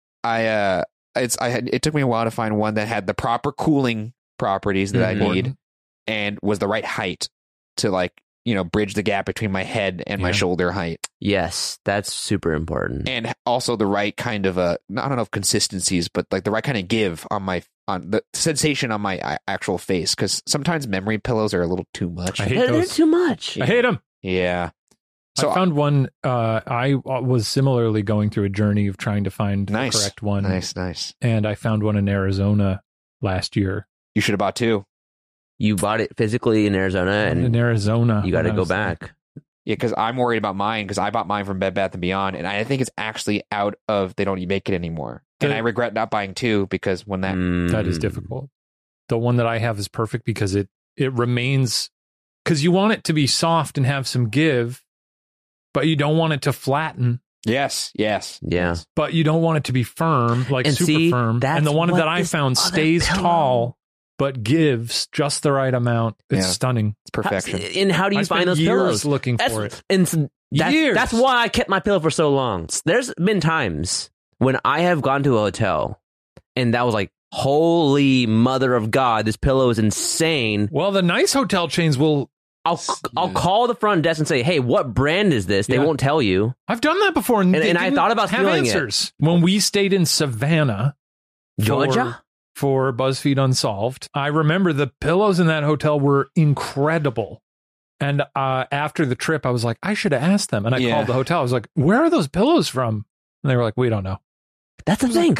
it took me a while to find one that had the proper cooling properties that I need Important. and was the right height to bridge the gap between my head and my Yeah. shoulder height, Yes, that's super important. and also the right kind of I don't know if consistencies, but like the right kind of give on the sensation on my actual face, because sometimes memory pillows are a little too much. I hate They're those. too much. I hate them. Yeah. So I found one. I was similarly going through a journey of trying to find Nice. the correct one. nice. And I found one in Arizona last year. You should have bought 2. You bought it physically in Arizona, and in Arizona. you got to and I go was back. Yeah, because I'm worried about mine because I bought mine from Bed Bath & Beyond, and I think it's actually out of, they don't make it anymore. And The- I regret not buying 2 because when that, That is Mm. difficult. The one that I have is perfect because it remains, because you want it to be soft and have some give, but you don't want it to flatten, yes. Yeah. but you don't want it to be firm, like And super see, firm. that's And the one what that I this found other stays pillow- tall, but gives just the right amount. It's Yeah. stunning. It's perfection. And how do you I find spent those years pillows? looking That's, for it. and Years. that's why I kept my pillow for so long. There's been times when I have gone to a hotel and that was like, holy mother of God, this pillow is insane. Well, the nice hotel chains will. I'll call the front desk and say, hey, what brand is this? They Yeah. won't tell you. I've done that before, and, they and I didn't thought about have stealing it. answers when we stayed in Savannah, Georgia? for BuzzFeed Unsolved. I remember the pillows in that hotel were incredible. And after the trip, I was like, I should have asked them. And I Yeah. called the hotel. I was like, where are those pillows from? And they were like, we don't know. That's the thing.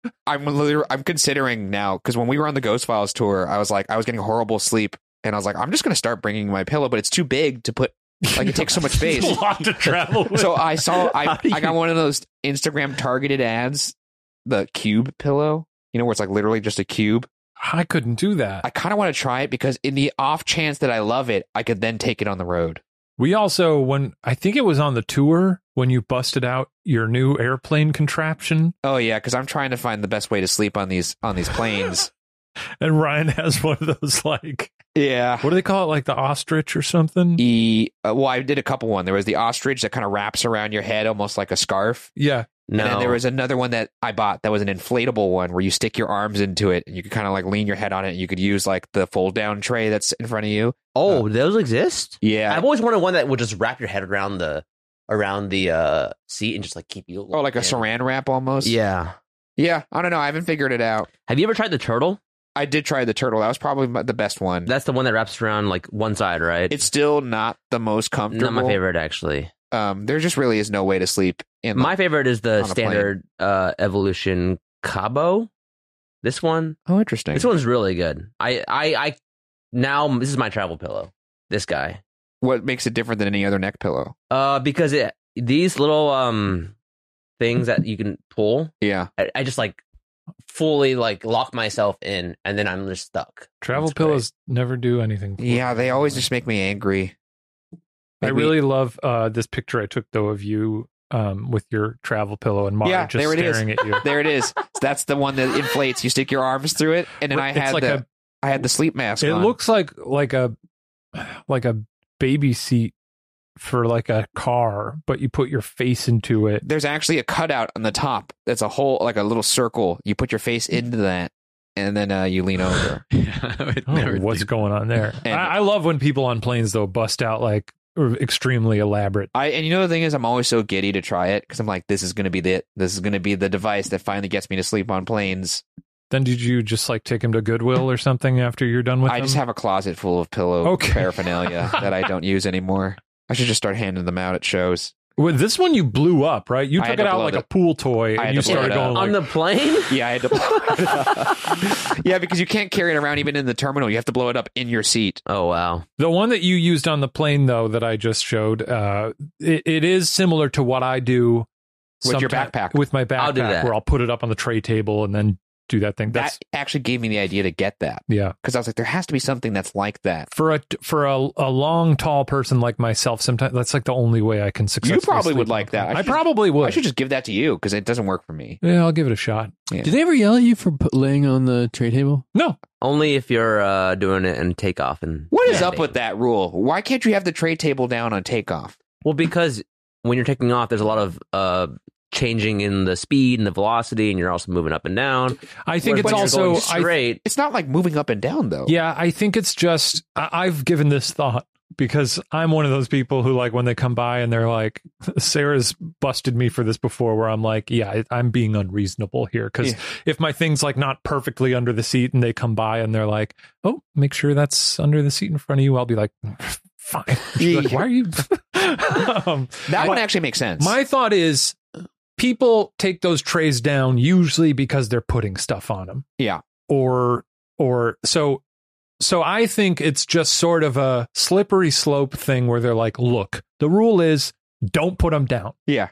I'm considering now, because when we were on the Ghost Files tour, I was getting horrible sleep, and I was like, I'm just going to start bringing my pillow, but it's too big to put, like it takes so much space. It's a lot to travel with. So I do got one of those Instagram targeted ads, the cube pillow, where it's like literally just a cube. I couldn't do that. I kind of want to try it because in the off chance that I love it, I could then take it on the road. We also, when I think it was on the tour, when you busted out your new airplane contraption, Oh yeah, because I'm trying to find the best way to sleep on these planes. and Ryan has one of those, like, Yeah. what do they call it? Like the ostrich or something? Well, I did a couple one. There was the ostrich that kind of wraps around your head almost like a scarf. Yeah. No. And then there was another one that I bought that was an inflatable one where you stick your arms into it and you could kind of like lean your head on it. And you could use like the fold down tray that's in front of you. those exist? Yeah. I've always wanted one that would just wrap your head around the around the seat and just like keep you. Oh, like a saran wrap almost? Yeah. Yeah, I don't know. I haven't figured it out. Have you ever tried the turtle? I did try the turtle. That was probably the best one. That's the one that wraps around like one side, right? It's still not the most comfortable. Not my favorite, actually. There just really is no way to sleep in. My favorite is the on a standard Evolution Cabo. This one. Oh, interesting. This one's really good. I now this is my travel pillow. This guy. What makes it different than any other neck pillow? Because these little things that you can pull. Yeah. I just like fully like lock myself in, and then I'm just stuck. Travel That's great. pillows never do anything. For Yeah, me. they always just make me angry. I really love this picture I took though of you with your travel pillow and Mara just there it is. staring at you. There it is. That's the one that inflates. You stick your arms through it, and then I It's had like I had the sleep mask It on. looks like a baby seat for like a car, but you put your face into it. There's actually a cutout on the top. That's a hole, like a little circle. You put your face into that, and then you lean over. What's going on there? And- I love when people on planes though bust out like extremely elaborate. And you know the thing is, I'm always so giddy to try it because I'm like, this is going to be the device that finally gets me to sleep on planes. Then did you just like take him to Goodwill or something after you're done with I him? just have a closet full of pillow Okay. paraphernalia that I don't use anymore. I should just start handing them out at shows. Well, this one you blew up, right? You I took had it to out blow like it a pool toy, I had and you to blow started it going up. like, On the plane? Yeah, I had to blow it up. Yeah, because you can't carry it around even in the terminal. You have to blow it up in your seat. Oh, wow. The one that you used on the plane, though, that I just showed, it is similar to what I do With your sometime- backpack. With my I'll do backpack, that. where I'll put it up on the tray table and then do that thing. That's That actually gave me the idea to get that yeah. because I was like, there has to be something that's like that. For a long, tall person like myself, sometimes that's like the only way I can successfully. You probably sleep would on like a plane. that. I probably would. I should just give that to you because it doesn't work for me. Yeah, I'll give it a shot. Yeah. Did they ever yell at you for laying on the tray table? No, Only if you're doing it in takeoff. And What is up landing. with that rule? Why can't you have the tray table down on takeoff? Well, because when you're taking off, there's a lot of changing in the speed and the velocity, and you're also moving up and down. I think Whereas it's when you're also going straight. It's not like moving up and down though. Yeah, I think it's just I've given this thought because I'm one of those people who like when they come by and they're like, Sarah's busted me for this before, where I'm like, yeah, I'm being unreasonable here because if my thing's like not perfectly under the seat and they come by and they're like, oh, make sure that's under the seat in front of you, I'll be like, fine. She's like, why are you? That one actually makes sense. My thought is people take those trays down usually because they're putting stuff on them. Yeah. Or so I think it's just sort of a slippery slope thing where they're like, look, the rule is don't put them down. Yeah.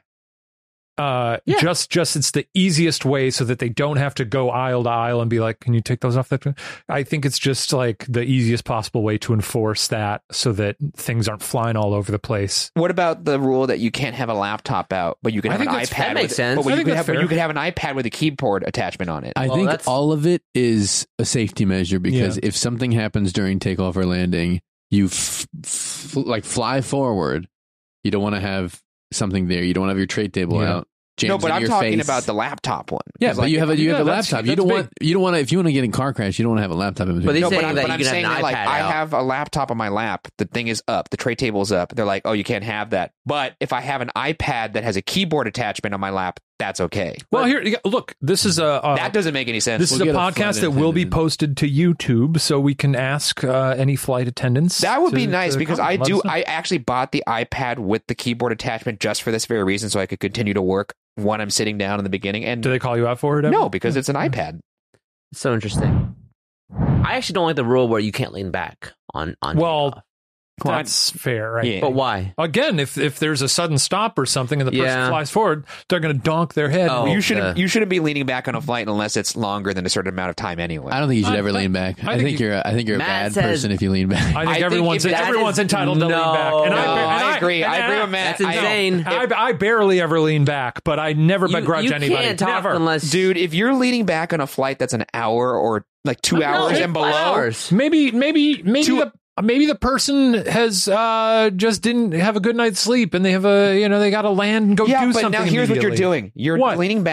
Just it's the easiest way so that they don't have to go aisle to aisle and be like, can you take those off that? I think it's just like the easiest possible way to enforce that so that things aren't flying all over the place. What about the rule that you can't have a laptop out, but you can I have an think that's- iPad? that makes sense. But I you think could that's have, fair. you could have an iPad with a keyboard attachment on it. I Well, think that's- all of it is a safety measure because if something happens during takeoff or landing, you like fly forward. You don't want to have something there. You don't want to have your tray table Yeah. out. Jams No, but into I'm your talking face. about the laptop one. Yeah, 'Cause, but like, you have a that's- laptop. You that's don't big. want if you want to get in a car crash, you don't want to have a laptop in between. But they No, saying but I'm, that but you I'm can have saying an that like iPad I out. have a laptop on my lap. The thing is up. The tray table's up. They're like, oh, you can't have that. But if I have an iPad that has a keyboard attachment on my lap, that's okay. Well, here, look, this is That doesn't make any sense. This is a We'll get a podcast flight that will be attendant. posted to YouTube, so we can ask any flight attendants. That would be to- nice to because comment. Let us know. I actually bought the iPad with the keyboard attachment just for this very reason, so I could continue to work when I'm sitting down in the beginning. And Do they call you out for it? Ever? no, because it's an iPad. It's so interesting. I actually don't like the rule where you can't lean back on Well, takeoff. that's fair, right? Yeah. But why? Again, if there's a sudden stop or something and the person Yeah. flies forward, they're going to donk their head. Oh. You shouldn't be leaning back on a flight unless it's longer than a certain amount of time anyway. I don't think you should I- ever I- lean back. I I think think you- you're a Matt bad says- person if you lean back. I I think think everyone's if that everyone's is- entitled to lean No. back. And No, I I agree. I agree with Matt. That's insane. I barely ever lean back, but I never begrudge you anybody. can't talk Never. unless Dude, if you're leaning back on a flight that's an hour or like 2 No, hours it's and below, 5 hours. Maybe Two- maybe the person has just didn't have a good night's sleep and they have they got to land and go yeah, do but something. now here's what you're immediately. doing. You're What? leaning back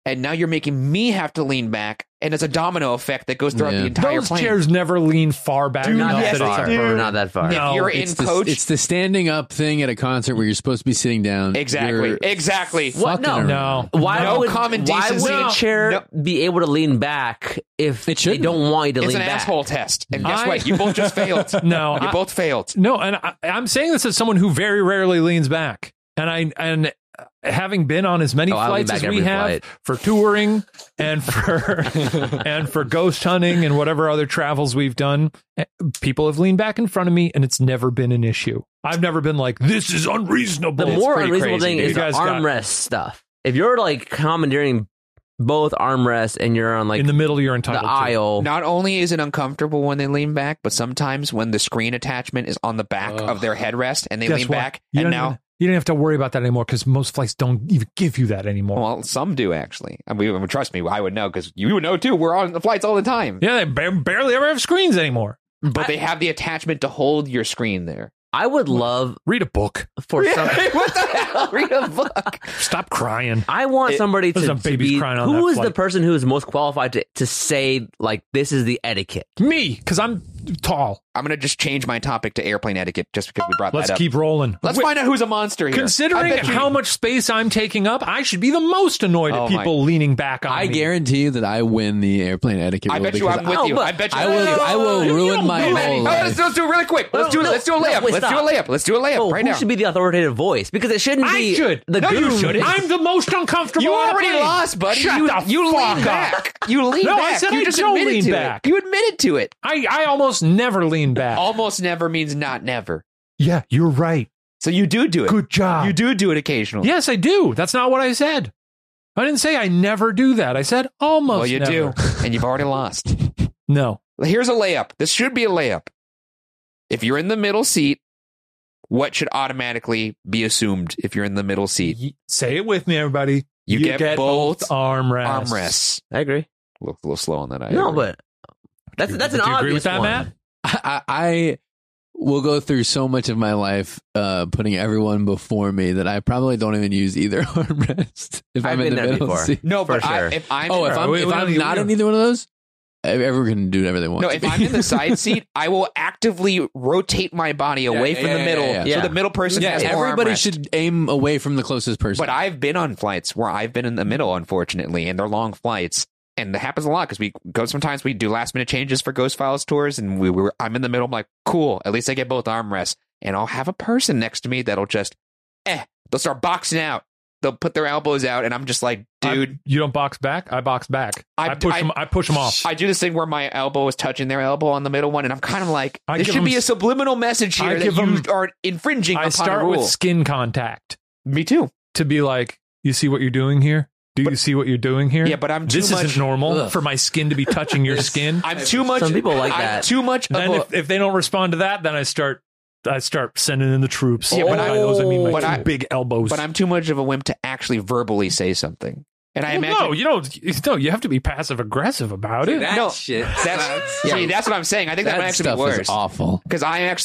and now you're making me have to lean back, and it's a domino effect that goes throughout the entire Those plane. chairs never lean far back enough Not that that it's far. a Not that far. No. If you're in It's coach, it's the standing up thing at a concert where you're supposed to be sitting down. exactly. What? No. No. No. Why would common why decency. would a chair No. be able to lean back if It they shouldn't. don't want you to It's lean an back? asshole test, and guess I- what? You both just failed. No, you I- both failed. No, and I'm saying this as someone who very rarely leans back, and having been on as many Oh, I lean flights back as we every have flight. for touring and for and for ghost hunting and whatever other travels we've done, people have leaned back in front of me, and it's never been an issue. I've never been like, this is unreasonable. The It's more pretty unreasonable crazy, thing dude. is You the guys got- armrest stuff. If you're like commandeering both armrests and you're on like in the middle, you're the entitled to. aisle. Not only is it uncomfortable when they lean back, but sometimes when the screen attachment is on the back of their headrest and they Guess lean what? back, You and don't now, even- you don't have to worry about that anymore because most flights don't even give you that anymore. well, some do actually. I mean, trust me, I would know because you would know too. We're on the flights all the time, Yeah, they barely ever have screens anymore. but they have the attachment to hold your screen there. I would love Read a book. for some. What the hell? Read a book. Stop crying. I want somebody There's to, some babies be. crying on Who that is the flight. person who is most qualified to say like this is the etiquette? Me, because I'm tall. I'm gonna just change my topic to airplane etiquette just because we brought Let's that up. keep rolling. Let's find out who's a monster here. I Considering bet you- how much space I'm taking up, I should be the most annoyed Oh at my- people leaning back on I me. guarantee you that I win the airplane etiquette. I rule bet you because I'm with Oh, you. but I bet you I will You ruin don't my do whole anything. Oh, life. let's do it really quick. Let's do a layup. wait, Let's do a stop. layup. Let's do a layup Oh, right who now. should be the authoritative voice? Because it shouldn't I be should. the No, you goon. shouldn't. I'm the most uncomfortable. You on the already plane. lost, buddy. Shut you the you fuck lean up. back. You lean No, back. I said you I just don't admitted lean to back. it. You admitted to it. I almost never lean back. Almost never means not never. Yeah, you're right. So you do it. Good job. You do it occasionally. Yes, I do. That's not what I said. I didn't say I never do that. I said almost Well, you never. do, and you've already lost. No. Here's a layup. This should be a layup. If you're in the middle seat, what should automatically be assumed if you're in the middle seat? Say it with me, everybody. You get both armrests. Armrests. I agree. A little slow on that. I No, agree. but that's an Do you obvious agree with that, one. Matt? I will go through so much of my life putting everyone before me that I probably don't even use either armrest if I've I'm in been the there middle before. seat. No, For but sure. if I'm Oh, if Wait, I'm wait, not wait. in either one of those, everyone can do whatever they want. no, to if be. I'm in the side seat, I will actively rotate my body away from the middle, yeah. so the middle person yeah, has more everybody armrest. should aim away from the closest person. But I've been on flights where I've been in the middle, unfortunately, and they're long flights. And that happens a lot because we go. Sometimes we do last minute changes for Ghost Files tours, and I'm in the middle. I'm like, cool. At least I get both armrests, and I'll have a person next to me that'll just, they'll start boxing out. They'll put their elbows out, and I'm just like, dude. You don't box back? I box back. I- I push them off. I do this thing where my elbow is touching their elbow on the middle one, and I'm kind of like, I there give should be them- a subliminal message I here that give you them- are infringing I upon a start rule. with skin contact Me too. to be like, you see what you're doing here? Do you see what you're doing here? Yeah, but I'm too This much. isn't normal Ugh. for my skin to be touching your skin. I'm too much. Some people like I'm that. too much of Then a. if they don't respond to that, then I start sending in the troops. Yeah, but And I- by those I mean my but two I- big elbows. But I'm too much of a wimp to actually verbally say something. And I Well, imagine no, you don't. No, you have to be passive aggressive about it. No, shit. that's what I'm saying. I think that might That actually be stuff is worse. awful. Because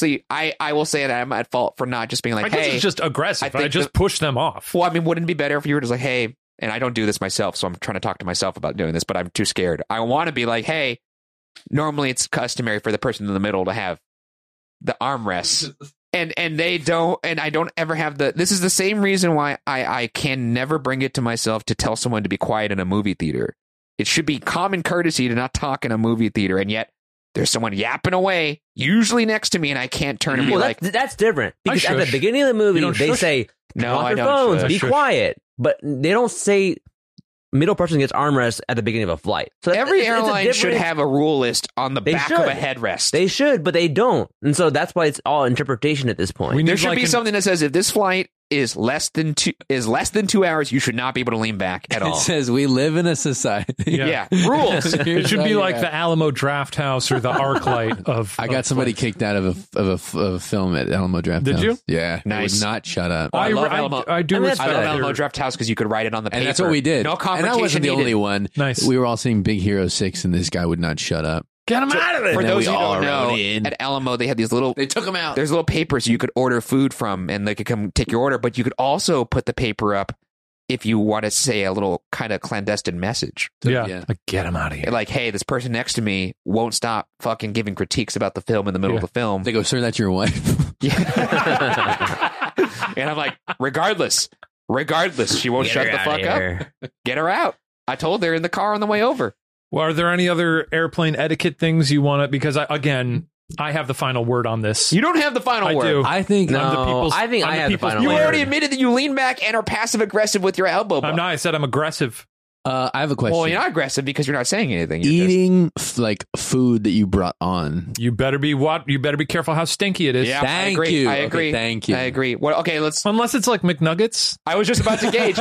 I will say that I'm at fault for not just being I like, guess hey. it's just aggressive. I think I just push them off. Well, I mean, wouldn't it be better if you were just like, hey, and I don't do this myself, so I'm trying to talk to myself about doing this, but I'm too scared. I want to be like, hey, normally it's customary for the person in the middle to have the armrests. And they don't, and I don't ever have this is the same reason why I can never bring it to myself to tell someone to be quiet in a movie theater. It should be common courtesy to not talk in a movie theater, and yet there's someone yapping away, usually next to me, and I can't turn and be Well, like, that's different because at the shush. beginning of the movie You don't they shush? say, No, "Off I your don't phones, shush. be Shush. quiet," but they don't say middle person gets armrest at the beginning of a flight. So every it's a airline should different- have a rule list on the They back of should. a headrest. They should, but they don't, and so that's why it's all interpretation at this point. We need There should like be something that says if this flight is less than 2 hours, you should not be able to lean back at It all. says we live in a society. Yeah. Yeah, rules. It should be Yeah. like the Alamo Draft House or the ArcLight of. I got of somebody flights. kicked out of a film at Alamo Draft Did House. you? Yeah. Nice. Would not shut up. I love Alamo. I do I mean, that's I respect love good. Alamo their- Draft House because you could write it on the paper. And that's what we did. No And confrontation I wasn't the needed. only one. Nice. We were all seeing Big Hero 6, and this guy would not shut up. Get him out of For there. then those we who all don't know, wrote in. at Alamo they had these little. They took him out. There's little papers you could order food from, and they could come take your order. But you could also put the paper up if you want to say a little kind of clandestine message. Yeah. Like, get him out of here. Like, hey, this person next to me won't stop fucking giving critiques about the film in the middle of the film. They go, sir, that's your wife. Yeah. And I'm like, regardless, she won't shut the fuck up. Get her out. I told her in the car on the way over. Well, are there any other airplane etiquette things you want to? Because I have the final word on this. You don't have the final word. Do. I think I have the final You word. already admitted that you lean back and are passive aggressive with your elbow. I'm not. I said I'm aggressive. I have a question. Well, you're not aggressive because you're not saying anything. You're Eating like food that you brought on. You better be careful how stinky it is. Yeah, Thank I agree. you. I agree. Okay, thank you. I agree. Well, okay, let's. Unless it's like McNuggets. I was just about to gauge.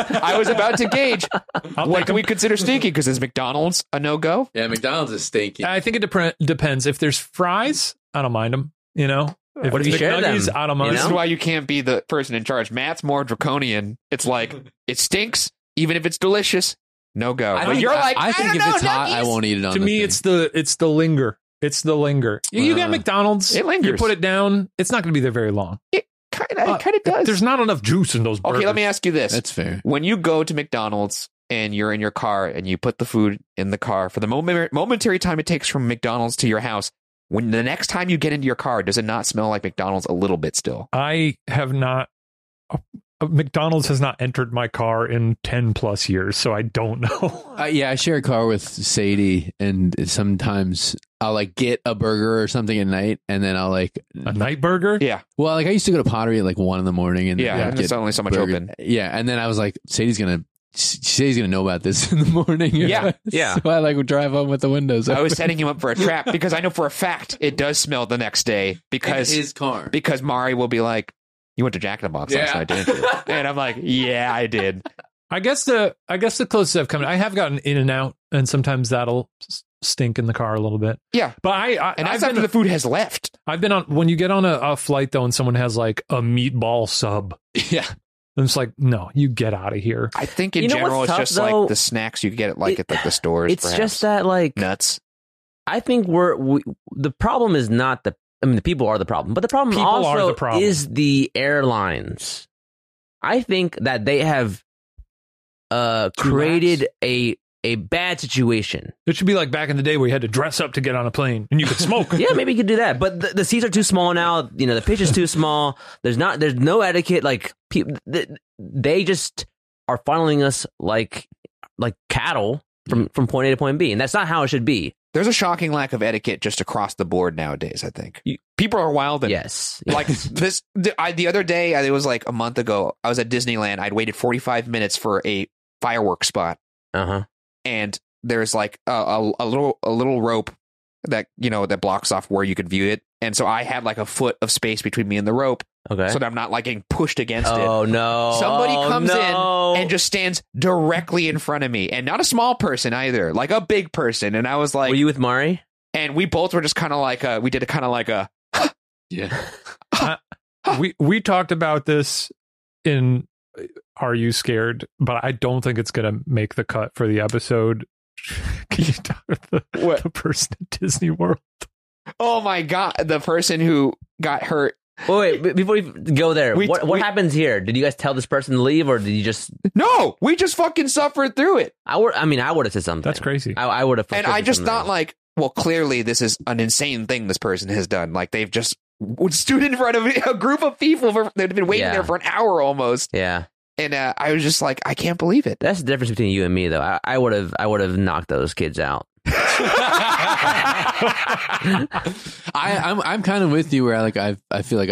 I'll What take do we 'em. consider stinky? Because is McDonald's a no go? Yeah, McDonald's is stinky. I think it depends. If there's fries, I don't mind them. You know. If What if it's you share McNuggies, them? I don't mind. You This know? is why you can't be the person in charge. Matt's more draconian. It's like it stinks, even if it's delicious. No go. But you're like, I think don't if know, it's hot, I nuggies. won't eat it on To the me, thing. it's the linger. It's the linger. You got McDonald's. It lingers. You put it down. It's not going to be there very long. It kind of does. There's not enough juice in those burgers. Okay, let me ask you this. That's fair. When you go to McDonald's and you're in your car and you put the food in the car for the momentary time it takes from McDonald's to your house, when the next time you get into your car, does it not smell like McDonald's a little bit still? I have not. McDonald's has not entered my car in 10 plus years, so I don't know. Yeah, I share a car with Sadie, and sometimes I'll like get a burger or something at night, and then I'll like A night burger? Yeah. Well, like I used to go to Pottery at like 1 a.m, and Yeah, then and get there's only so much burger. open. Yeah, and then I was like, Sadie's gonna know about this in the morning. Yeah, yeah. So I like would drive home with the windows I open. was setting him up for a trap because I know for a fact it does smell the next day because his car. because Mari will be like, "You went to Jack in the Box last night, didn't you?" And I'm like, "Yeah, I did." I guess the closest I've come, I have gotten In and Out, and sometimes that'll stink in the car a little bit. Yeah, But and that's after the food has left. I've been on, when you get on a flight though, and someone has like a meatball sub, Yeah. and it's like, no, you get out of here. I think in You know general, what's it's tough, just though? like the snacks you get at like at like the stores. It's perhaps. just that like nuts. I think the problem is not the people are the problem, but the problem People are also the problem. is the airlines. I think that they have created a bad situation. It should be like back in the day where you had to dress up to get on a plane and you could smoke. Yeah, maybe you could do that, but the seats are too small now. You know, the pitch is too small. There's no etiquette. Like they just are funneling us like cattle from point A to point B, and that's not how it should be. There's a shocking lack of etiquette just across the board nowadays. I think people are wild. Yes. Like the other day, it was like a month ago. I was at Disneyland. I'd waited 45 minutes for a fireworks spot, and there's like a little rope that that blocks off where you could view it. And so I had like a foot of space between me and the rope, Okay. so that I'm not like getting pushed against it. Oh no! Somebody comes in in and just stands directly in front of me, and not a small person either, like a big person. And I was like, were you with Mari? and we both were just kind of like we did a kind of like a Yeah. we talked about this in Are You Scared? But I don't think it's going to make the cut for the episode. Can you talk about the person at Disney World? oh my god, the person who got hurt. Oh, wait, before we go there, We- what we- happens here? Did you guys tell this person to leave, or did you just? No, we just fucking suffered through it. I would have said something. That's crazy. I would have. And I just thought like, well, clearly this is an insane thing this person has done. Like they've just stood in front of a group of people they've been waiting there for an hour almost. Yeah. And I was just like, I can't believe it. That's the difference between you and me, though. I would have knocked those kids out. I'm kind of with you where I feel like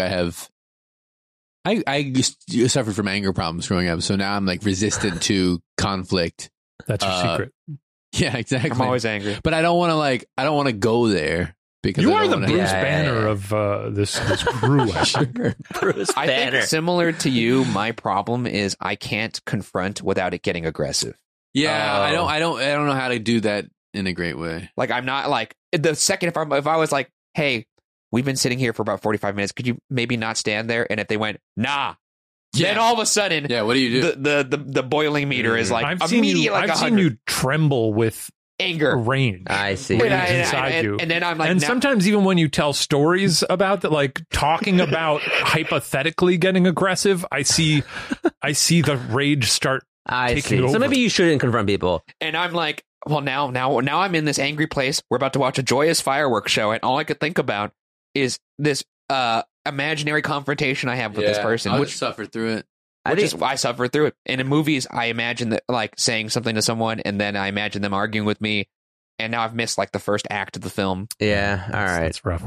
I suffered from anger problems growing up, so now I'm like resistant to conflict. That's your secret. Yeah, exactly. I'm always angry. But I don't want to go there because You I are don't the wanna- Bruce Yeah. Banner of this crew. I think. Bruce I think similar to you, my problem is I can't confront without it getting aggressive. Yeah, Oh. I don't know how to do that in a great way. Like I'm not like the second if I was like, hey, we've been sitting here for about 45 minutes. Could you maybe not stand there? And if they went, nah, then all of a sudden, Yeah, what do you do? the boiling meter is like I've seen immediately you. like I've seen 100. you tremble with Anger. rage. I see. Rage And inside you. and then I'm like, and now- sometimes even when you tell stories about that, like talking about hypothetically getting aggressive, I see the rage start I taking see. over. So maybe you shouldn't confront people. And I'm like, well, now I'm in this angry place. We're about to watch a joyous fireworks show, and all I could think about is this imaginary confrontation I have with this person, I'll which just suffer through it. I suffer through it. And in movies, I imagine that like saying something to someone, and then I imagine them arguing with me, and now I've missed like the first act of the film. Yeah, all right. That's rough.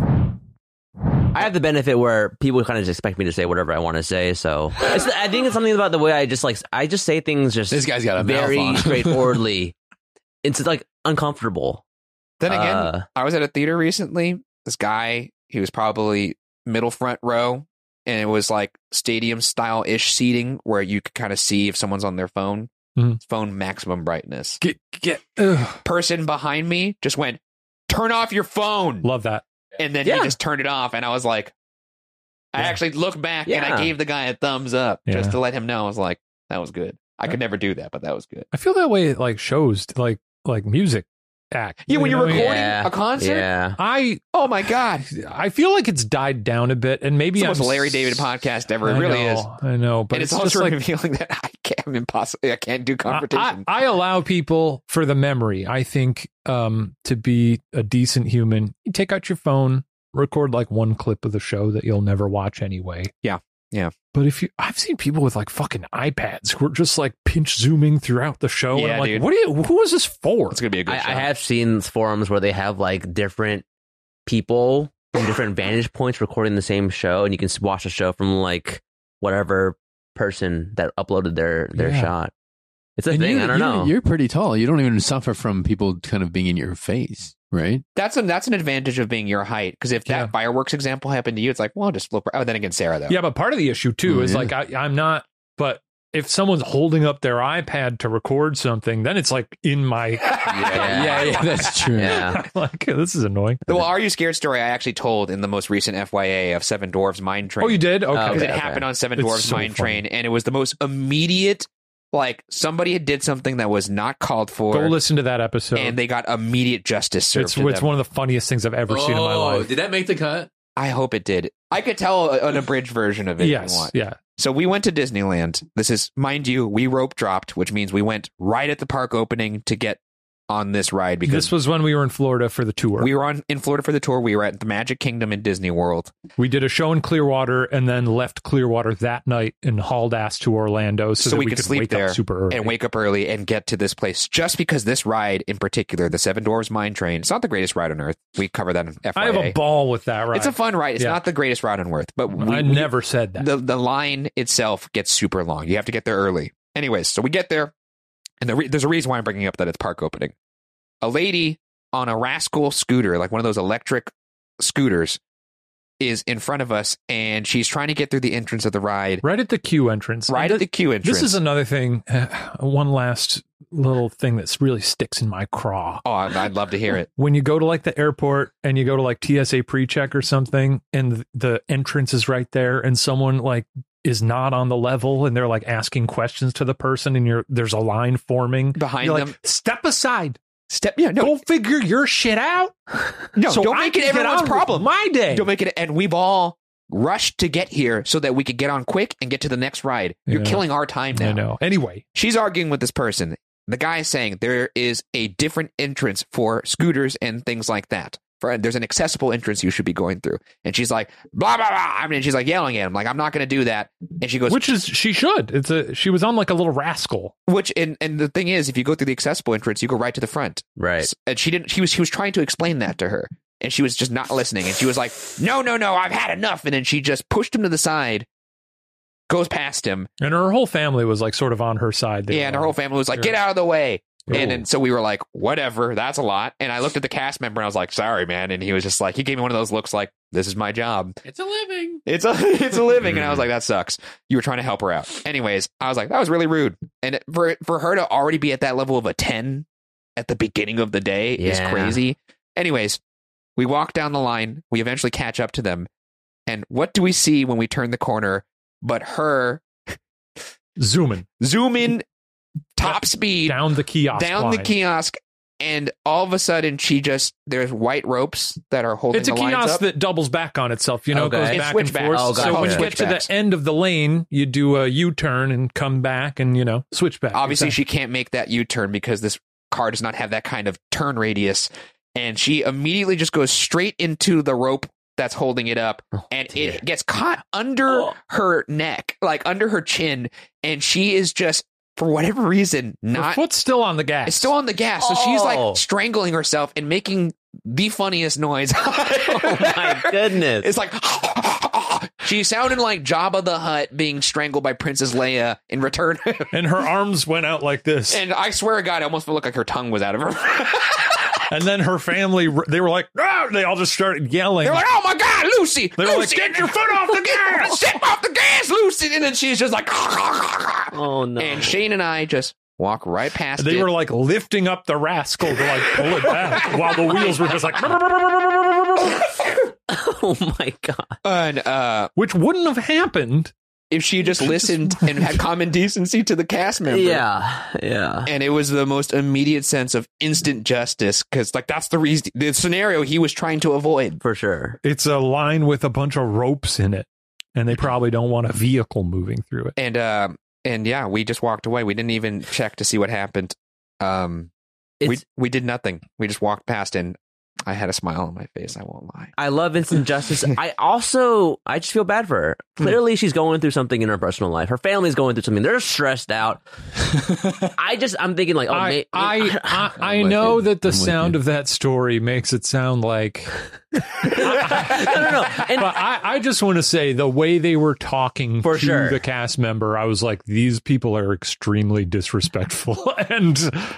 I have the benefit where people kind of just expect me to say whatever I want to say. So I think it's something about the way I just say things just This guy's got a very mouth on. straightforwardly. It's like uncomfortable. Then again, I was at a theater recently. This guy, he was probably middle front row, and it was like stadium style ish seating where you could kind of see if someone's on their phone. Mhm. Phone maximum brightness. Ugh. Person behind me just went, "Turn off your phone," Love that. and then Yeah. he just turned it off, and I was like, I Yeah. actually looked back and Yeah. I gave the guy a thumbs up Yeah. just to let him know. I was like, that was good. I could never do that, but that was good. I feel that way at like shows, like music act. Yeah, when You you're know what I mean? recording Yeah. a concert. Yeah. Oh my god, I feel like it's died down a bit, and maybe it's the most I'm Larry David podcast ever. It I really know, is. I know, but And it's just also like revealing that I'm impossible. I can't do confrontation. I allow people for the memory. I think to be a decent human, you take out your phone, record like one clip of the show that you'll never watch anyway. Yeah. But I've seen people with like fucking iPads who are just like pinch zooming throughout the show. Yeah, and I'm like, dude. who is this for? It's gonna be a good show. I have seen forums where they have like different people from different vantage points recording the same show, and you can watch the show from like whatever person that uploaded their Yeah. shot. It's a And thing. I don't know. You're pretty tall. You don't even suffer from people kind of being in your face, right? That's an advantage of being your height, because if that Yeah. fireworks example happened to you, it's like, well, just flip. Oh, then again, Sarah though. Yeah, but part of the issue too Oh, is yeah. like I'm not. But if someone's holding up their iPad to record something, then it's like in my. Yeah. That's true. Yeah. Like this is annoying. The Are You Scared story I actually told in the most recent FYA of Seven Dwarfs Mine Train. Oh, you did? Okay. Because Okay. it happened on Seven It's Dwarfs so Mine funny. Train, and it was the most immediate. Like somebody had did something that was not called for, Go listen to that episode. and they got immediate justice served it's to it's them. one of the funniest things I've ever seen in my life. Did that make the cut? I hope it did. I could tell an abridged version of it. If you Yes. want. Yeah. So we went to Disneyland. This is, mind you, we rope dropped, which means we went right at the park opening to get on this ride because This was when we were in Florida for the tour. we were in Florida for the tour. We were at the Magic Kingdom in Disney World. We did a show in Clearwater and then left Clearwater that night and hauled ass to Orlando so that we we could could sleep wake there up super early. and wake up early and get to this place just because this ride in particular, the Seven Dwarfs Mine Train, it's not the greatest ride on earth. We cover that in FYA. I have a ball with that ride. It's a fun ride. It's Yeah. not the greatest ride on earth, but I never said that. the line itself gets super long. You have to get there early. Anyways, so we get there, and there's a reason why I'm bringing up that it's park opening. A lady on a Rascal scooter, like one of those electric scooters, is in front of us, and she's trying to get through the entrance of the ride. Right at the queue entrance. Right And at the queue entrance. This is another thing, one last little thing that really sticks in my craw. Oh, I'd love to hear it. When you go to like the airport and you go to like TSA pre-check or something, and the entrance is right there, and someone like is not on the level, and they're like asking questions to the person, and there's a line forming Behind You're them. Like, step aside. No, Go figure your shit out. no, so don't I make it can get everyone's on with problem. My day. Don't make it, and we've all rushed to get here so that we could get on quick and get to the next ride. You're Yeah. killing our time now. I know. Anyway, She's arguing with this person. The guy is saying there is a different entrance for scooters and things like that. There's an accessible entrance you should be going through. And she's like, blah, blah, blah. I mean, she's like yelling at him, like, I'm not going to do that. And she goes, which is she should. She was on like a little rascal. and the thing is, if you go through the accessible entrance, you go right to the front. Right. And he was trying to explain that to her. And she was just not listening. And she was like, no, I've had enough. And then she just pushed him to the side, goes past him. And her whole family was like sort of on her side. They Yeah, were and her whole family was like, Yeah. get out of the way. Oh. And then so we were like, whatever, that's a lot. And I looked at the cast member and I was like, sorry, man. And he was just like, he gave me one of those looks like, this is my job. It's a living. It's a living. And I was like, that sucks. You were trying to help her out. Anyways, I was like, that was really rude. And for her to already be at that level of a 10 at the beginning of the day is Yeah. crazy. Anyways, we walk down the line. We eventually catch up to them. And what do we see when we turn the corner but her zoom in zoom in top speed down the kiosk. down the line. kiosk and all of a sudden there's white ropes that are holding It's a the lines kiosk up. that doubles back on itself. You know, Okay. it goes It's back and switchbacks. forth. Oh, So when you gotcha. get to the Switchbacks. end of the lane, you do a U-turn and come back and, switch back. Obviously, she can't make that U-turn because this car does not have that kind of turn radius. And she immediately just goes straight into the rope that's holding it up. And it gets caught under her neck, like under her chin. And she is just, for whatever reason, Her not... foot's still on the gas. It's still on the gas. So she's Oh. like strangling herself and making the funniest noise. Oh my goodness. It's like... She sounded like Jabba the Hutt being strangled by Princess Leia in Return. And her arms went out like this. And I swear to God, it almost felt like her tongue was out of her. And then her family, they were like, "Ah!" They all just started yelling. They're like, "Oh my God, Lucy! They were like, Lucy, "Get your foot off the gas! Step off the gas, Lucy!" And then she's just like, Oh no. and Shane and I just walk right past They it. were like lifting up the rascal to like pull it back while the wheels were just like, Oh my god. And which wouldn't have happened. if she just listened and had common decency to the cast member. Yeah. And it was the most immediate sense of instant justice because, like, that's the scenario he was trying to avoid. For sure. It's a line with a bunch of ropes in it, and they probably don't want a vehicle moving through it. And yeah, we just walked away. We didn't even check to see what happened. We did nothing. We just walked past, and I had a smile on my face. I won't lie. I love instant justice. I just feel bad for her. Clearly, she's going through something in her personal life. Her family's going through something. They're stressed out. I'm thinking like, I know that the sound of that story makes it sound like. no. And But I just want to say the way they were talking For to sure. the cast member, I was like, these people are extremely disrespectful. And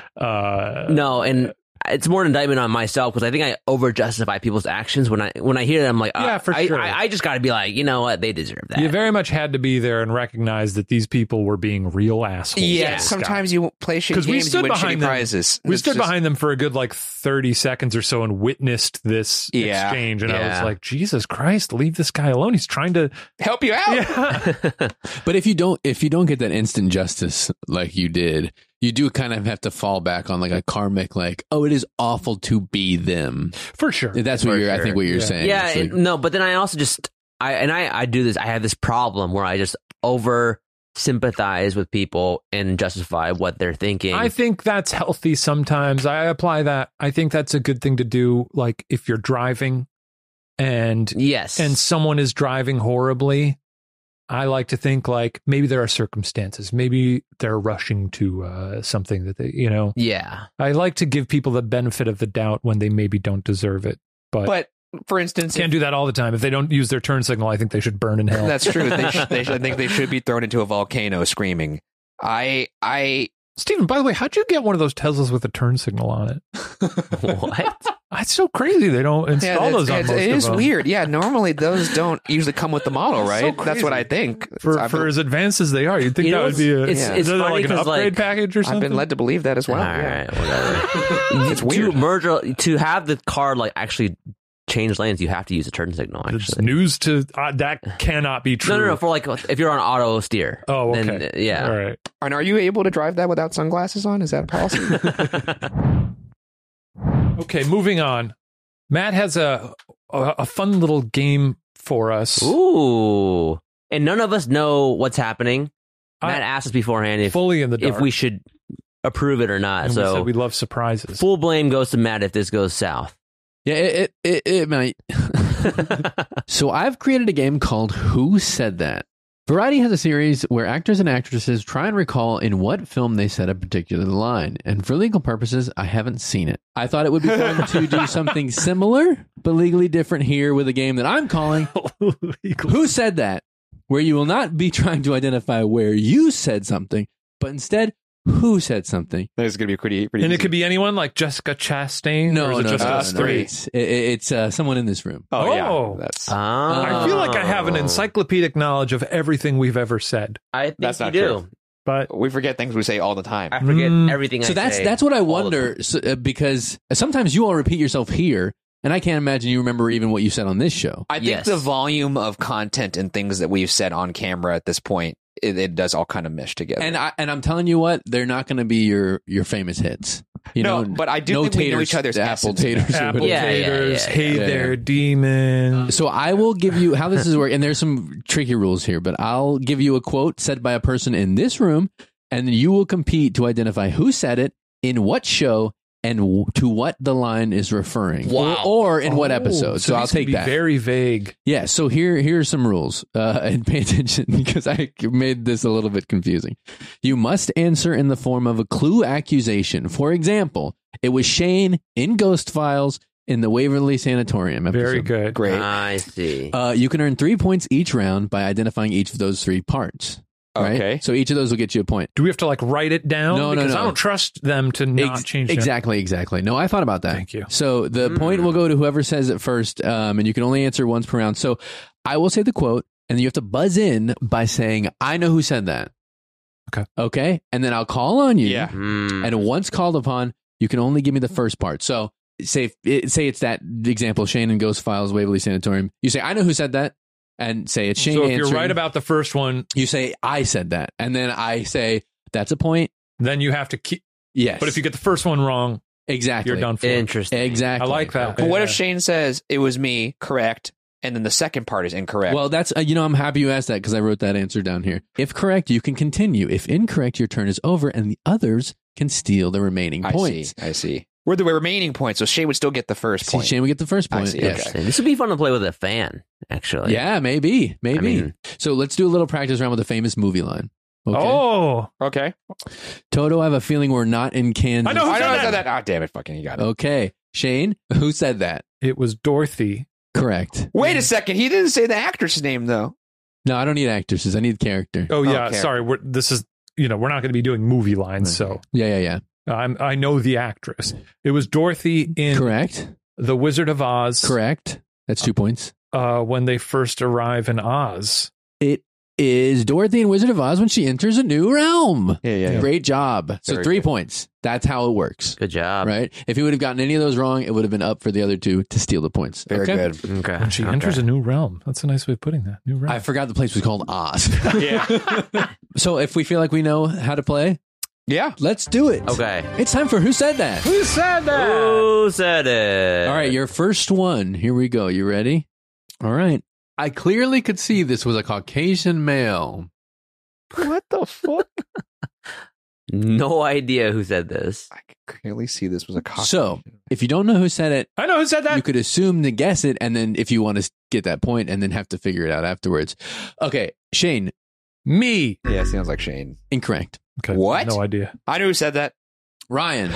no, and it's more an indictment on myself because I think I over justify people's actions when I hear them. Like, Yeah, for sure. I just got to be like, you know what, they deserve that. you very much had to be there and recognize that these people were being real assholes. Yeah, sometimes you play shitty 'Cause we games, you stood win shitty behind them. prizes. We It's stood just- behind them for a good 30 seconds or so and witnessed this Yeah. exchange. And I was Yeah. like, Jesus Christ, leave this guy alone. He's trying to. help you out. Yeah. But if you don't get that instant justice like you did, you do kind of have to fall back on like a karmic, like, oh, it is awful to be them. For sure. That's what For you're. I sure. think what you're Yeah. saying. Yeah, It's like- no, but then I also just I do this. I have this problem where I just over sympathize with people and justify what they're thinking. I think that's healthy sometimes. I apply that. I think that's a good thing to do. Like if you're driving and yes, someone is driving horribly, I like to think like maybe there are circumstances. Maybe they're rushing to something that they, yeah. I like to give people the benefit of the doubt when they maybe don't deserve it. But for instance, can't do that all the time. If they don't use their turn signal, I think they should burn in hell. that's true. I think they should be thrown into a volcano screaming. Stephen, by the way, how'd you get one of those Teslas with a turn signal on it? What? It's so crazy they don't install those on most it of is them. weird. Yeah, normally those don't usually come with the model, So right? That's what crazy. I think. For I've been- as advanced as they are, you'd think You that know, would be a it's is that funny like an 'cause, upgrade like, package or I've something. been led to believe that as well. All yeah. right, whatever. It's weird. To have the car like actually change lanes, you have to use a turn signal. It's Actually, news to that cannot be true. no. For like if you're on auto steer. Oh, okay. Then, yeah. All right. And are you able to drive that without sunglasses on? Is that a policy? Okay, moving on. Matt has a fun little game for us. Ooh, and none of us know what's happening. I- Matt asked us beforehand if Fully in the dark. we should approve it or not. And we So said we love surprises. full blame goes to Matt if this goes south. Yeah, it might. So I've created a game called Who Said That? Variety has a series where actors and actresses try and recall in what film they said a particular line. And for legal purposes, I haven't seen it. I thought it would be fun to do something similar, but legally different here with a game that I'm calling Who Said That? Where you will not be trying to identify where you said something, but instead, who said something. This is going to be pretty And easy. it could be anyone like Jessica Chastain? or is it just us three? It's someone in this room. Oh, yeah. Oh. That's I feel like I have an encyclopedic knowledge of everything we've ever said, I think That's you not do. true. but we forget things we say all the time. I forget everything. So I say that's what I all the wonder, because sometimes you all repeat yourself here, and I can't imagine you remember even what you said on this show. I think Yes. the volume of content and things that we've said on camera at this point, it does all kind of mesh together. And I'm telling you what, they're not going to be your famous hits. but I do think we know each other's apple essence. taters. or Apple whatever. taters. Hey yeah. there, demon. So I will give you how this is working, and there's some tricky rules here, but I'll give you a quote said by a person in this room, and you will compete to identify who said it, in what show, and to what the line is referring. Wow. Or in what episode. So I'll these can take be that. Very vague. Yeah, so here's some rules, and pay attention because I made this a little bit confusing. You must answer in the form of a clue accusation. For example, it was Shane in Ghost Files in the Waverly Sanatorium episode. Very good. Great. I see. You can earn 3 points each round by identifying each of those 3 parts. Right? Okay. So each of those will get you a point. Do we have to write it down? No, because no. I don't trust them to not change it. Exactly. No, I thought about that. Thank you. So the point will go to whoever says it first, and you can only answer once per round. So I will say the quote, and you have to buzz in by saying, I know who said that. Okay? And then I'll call on you. Yeah. And once called upon, you can only give me the first part. So say it's that example, Shane and Ghost Files, Waverly Sanatorium. You say, I know who said that. And say it's Shane So if answering. you're right about the first one, You say, I said that. And then I say, that's a point. then you have to keep. Yes. But if you get the first one wrong, exactly. you're done for. Interesting. Exactly. I like that. But what if Shane says it was me, correct, and then the second part is incorrect? Well, that's, I'm happy you asked that because I wrote that answer down here. If correct, you can continue. If incorrect, your turn is over and the others can steal the remaining points. I see. We're the remaining points, so Shane would still get the first See, point. Shane would get the first I point. see, Yes. okay. This would be fun to play with a fan, actually. Yeah, maybe. I mean- So let's do a little practice round with a famous movie line. Okay. Oh, Okay. Toto, I have a feeling we're not in Kansas. I know who I said know I that. said that. Ah, damn it. Fucking, you got it. Okay. Shane, who said that? it was Dorothy. Correct. Wait a second. He didn't say the actress's name, though. No, I don't need actresses. I need character. Oh yeah, Okay. sorry. We're not going to be doing movie lines, so Yeah. I know the actress. It was Dorothy in Correct. The Wizard of Oz. Correct. That's 2 points. When they first arrive in Oz. It is Dorothy in Wizard of Oz when she enters a new realm. Yeah. Great job. So Very 3 good. points. That's how it works. Good job. Right? If he would have gotten any of those wrong, it would have been up for the other 2 to steal the points. Very Okay? good. Okay. When she enters a new realm. That's a nice way of putting that. New realm. I forgot the place was called Oz. Yeah. So if we feel like we know how to play, Yeah. let's do it. Okay. It's time for Who Said That? Who said that? Who said it? All right, your first one. Here we go. You ready? All right. I clearly could see this was a Caucasian male. What the fuck? No idea who said this. I can clearly see this was a cock. So, if you don't know who said it, I know who said that. you could assume to guess it, and then if you want to get that point, and then have to figure it out afterwards. Okay, Shane, Me. Yeah, sounds like Shane. incorrect. Okay. What? No idea. I knew who said that. Ryan,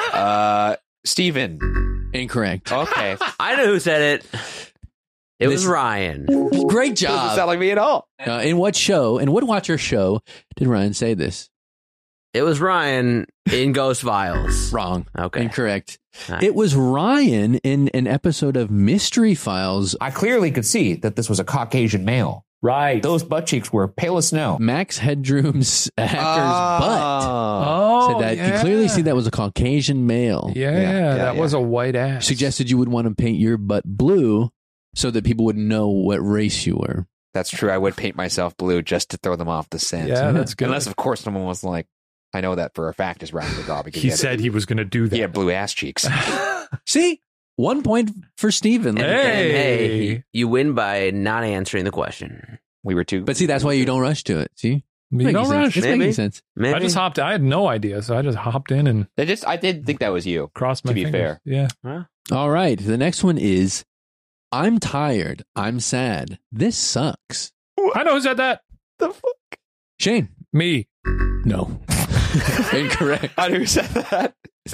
Steven. incorrect. Okay. I know who said it. It was This- Ryan. Great Doesn't job. sound like me at all. In what show, in what Watcher show, did Ryan say this? It was Ryan in Ghost Files. Wrong. Okay. Incorrect. Right. It was Ryan in an episode of Mystery Files. I clearly could see that this was a Caucasian male. Right. Those butt cheeks were pale as snow. Max Headroom's actor's butt. Oh, Said that you could clearly see that was a Caucasian male. Yeah, that yeah. was a white ass. Suggested you would want to paint your butt blue so that people would know what race you were. That's true. I would paint myself blue just to throw them off the scent. Yeah, that's good. Unless, of course, someone was like, I know that for a fact is Ryan McGraw because He said he was going to do that. he had blue ass cheeks. See? 1 point for Steven. And Hey. hey, you win by not answering the question. We were too. But see, that's why you don't rush to it. See? You don't Making sense. rush. It's Maybe. making sense. Maybe. I just hopped. I had no idea, so I just hopped in and I did think that was you. crossed my To be fingers. fair. Yeah. All right. The next one is I'm tired. I'm sad. This sucks. I know who said that. The fuck? Shane. Me. No. Incorrect. I knew who said that.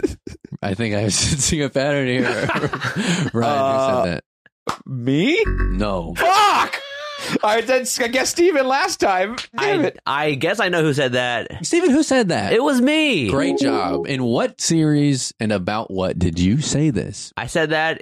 I think I was sensing a pattern here. Ryan, who said that? Me? No. Fuck! I guess Steven last time. Damn it. I guess I know who said that. Steven, who said that? It was me. Great job. In what series and about what did you say this? I said that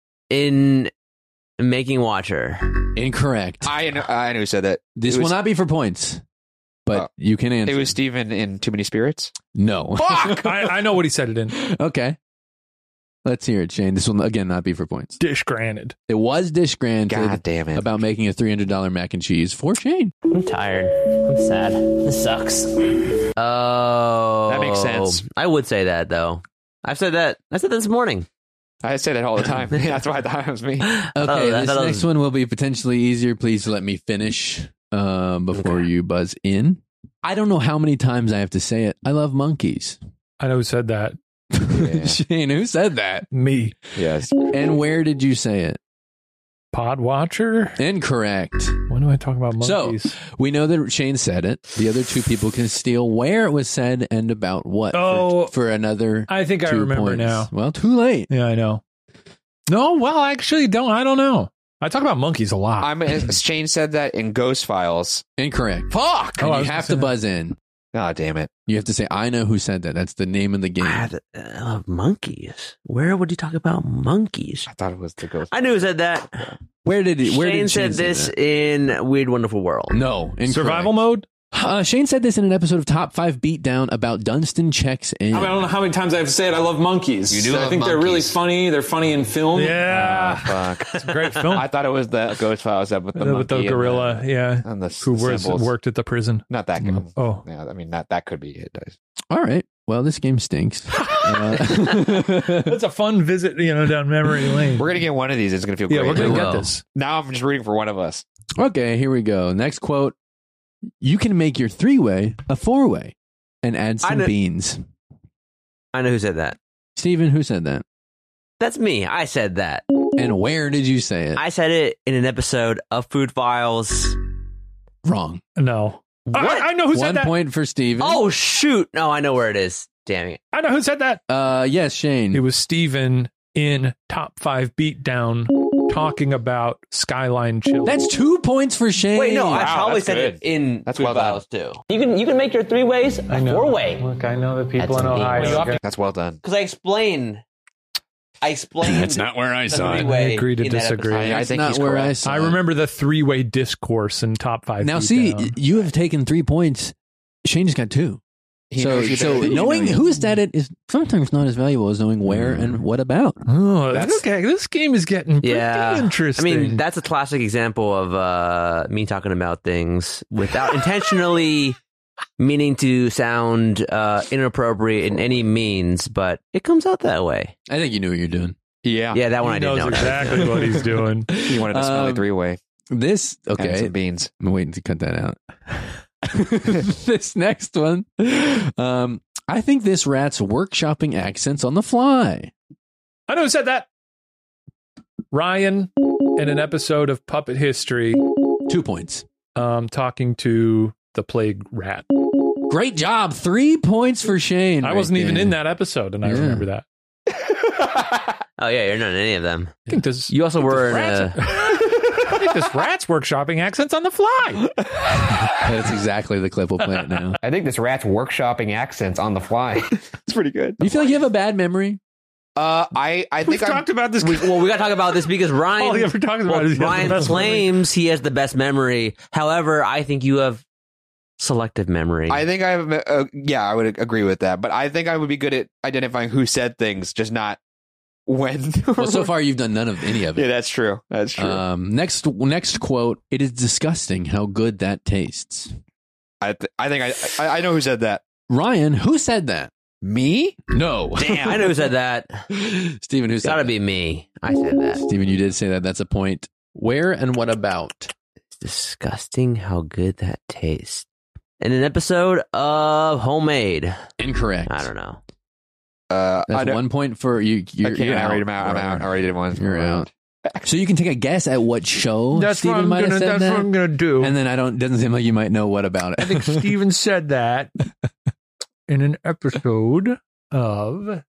in Making Watcher. Incorrect. I know who said that. This It will was- not be for points, but you can answer. It was Steven in Too Many Spirits. No. Fuck! I know what he said it in. Okay. Let's hear it, Shane. This will, again, not be for points. Dish granted. It was Dish Granted God damn it. about making a $300 mac and cheese for Shane. I'm tired. I'm sad. This sucks. Oh. That makes sense. I would say that, though. I said that this morning. I say that all the time. That's why I thought it was me. Okay, this next one will be potentially easier. Please let me finish before you buzz in. I don't know how many times I have to say it. I love monkeys. I know who said that. Yeah. Shane, who said that? Me. Yes. And where did you say it? Pod Watcher? Incorrect. When do I talk about monkeys? So, we know that Shane said it. The other two people can steal where it was said and about what for another I think I 2 remember points. now. Well, too late. Yeah, I know. No, well, I actually don't. I don't know. I talk about monkeys a lot. Shane said that in Ghost Files. Incorrect. Fuck! Oh, I And you was have gonna to say buzz in. Oh, damn it. You have to say, I know who said that. That's the name of the game. I love monkeys. Where would you talk about monkeys? I thought it was the Ghost. I knew who said that. Where did Shane Shane said say this that? in Weird Wonderful World. No. Incorrect. Survival mode? Shane said this in an episode of Top 5 Beatdown about Dunstan Checks In. I don't know how many times I have to say it. I love monkeys. You do I love think they're really monkeys. funny. They're funny in film. Yeah. Fuck. It's a great film. I thought it was the Ghost Files with the With the monkey gorilla, yeah. and the Who symbols. worked at the prison. Not that good. Oh. Yeah, I mean, that could be it. All right. Well, this game stinks. It's a fun visit, down memory lane. We're going to get one of these. It's going to feel Yeah, great. we're going to Well. get this. Now I'm just rooting for one of us. Okay, here we go. Next quote. You can make your 3-way a 4-way and add I some know- beans. I know who said that. Steven, who said that? That's me. I said that. And where did you say it? I said it in an episode of Food Files. Wrong. No. What? I know who said 1 that. point for Steven. Oh, shoot. No, I know where it is. Damn it. I know who said that. Yes, Shane. It was Steven in Top 5 Beatdown talking about Skyline Chili. That's 2 points for Shane. Wait, no, I Wow, probably that's said good. it in That's Food well done. Files too. You can make your 3 ways a 4-way. Look, I know the people That's in Ohio. amazing. That's well done. Because I explained That's not where I the saw it. 3-way I agree to in that disagree. episode. I That's think not he's where correct. I saw I it. remember the 3-way discourse in Top 5 Now, see, Beatdown. you have taken 3 points. Shane just got 2. He So knows you better than you knowing know you. who said it is sometimes not as valuable as knowing where and what about. Oh, That's- okay. This game is getting pretty Yeah. interesting. I mean, that's a classic example of me talking about things without intentionally meaning to sound inappropriate in any means, but it comes out that way. I think you knew what you're doing. Yeah. Yeah, that one he I didn't knows know. exactly what he's doing. He wanted a smelly 3-way. This, And okay. some beans. I'm waiting to cut that out. This next one. I think this rat's workshopping accents on the fly. I know who said that. Ryan in an episode of Puppet History 2 points. talking to the plague rat. Great job. 3 points for Shane. I wasn't even in that episode, and I Yeah. remember that. Oh, yeah, you're not in any of them. I think this, You also were in rat's, I think this rat's workshopping accents on the fly. That's exactly the clip we'll play it now. I think this rat's workshopping accents on the fly. It's pretty good. You feel like you have a bad memory? I We've think I'm talked about this. we got to talk about this because Ryan, All he ever talks about is he has the Ryan best claims he has the best memory. However, I think you have selective memory. I think I have, yeah, I would agree with that. But I think I would be good at identifying who said things, just not when. Well, so far you've done none of any of Yeah, it. that's true. That's true. Next quote. It is disgusting how good that tastes. I think I know who said that. Ryan, who said that? Me? No. Damn, I know who said that. Steven, who It's said got to that? be me. I said that. Steven, you did say that. That's a point. Where and what about? It's disgusting how good that tastes. In an episode of Homemade. Incorrect. I don't know. I That's don't, 1 point for you. I You're, can't. you're I out. already, I'm out. I already did one. You're out. So you can take a guess at what show That's what Steven I'm might have gonna. said That's that. what I'm gonna do. And then doesn't seem like you might know what about I it. think Steven said that in an episode of,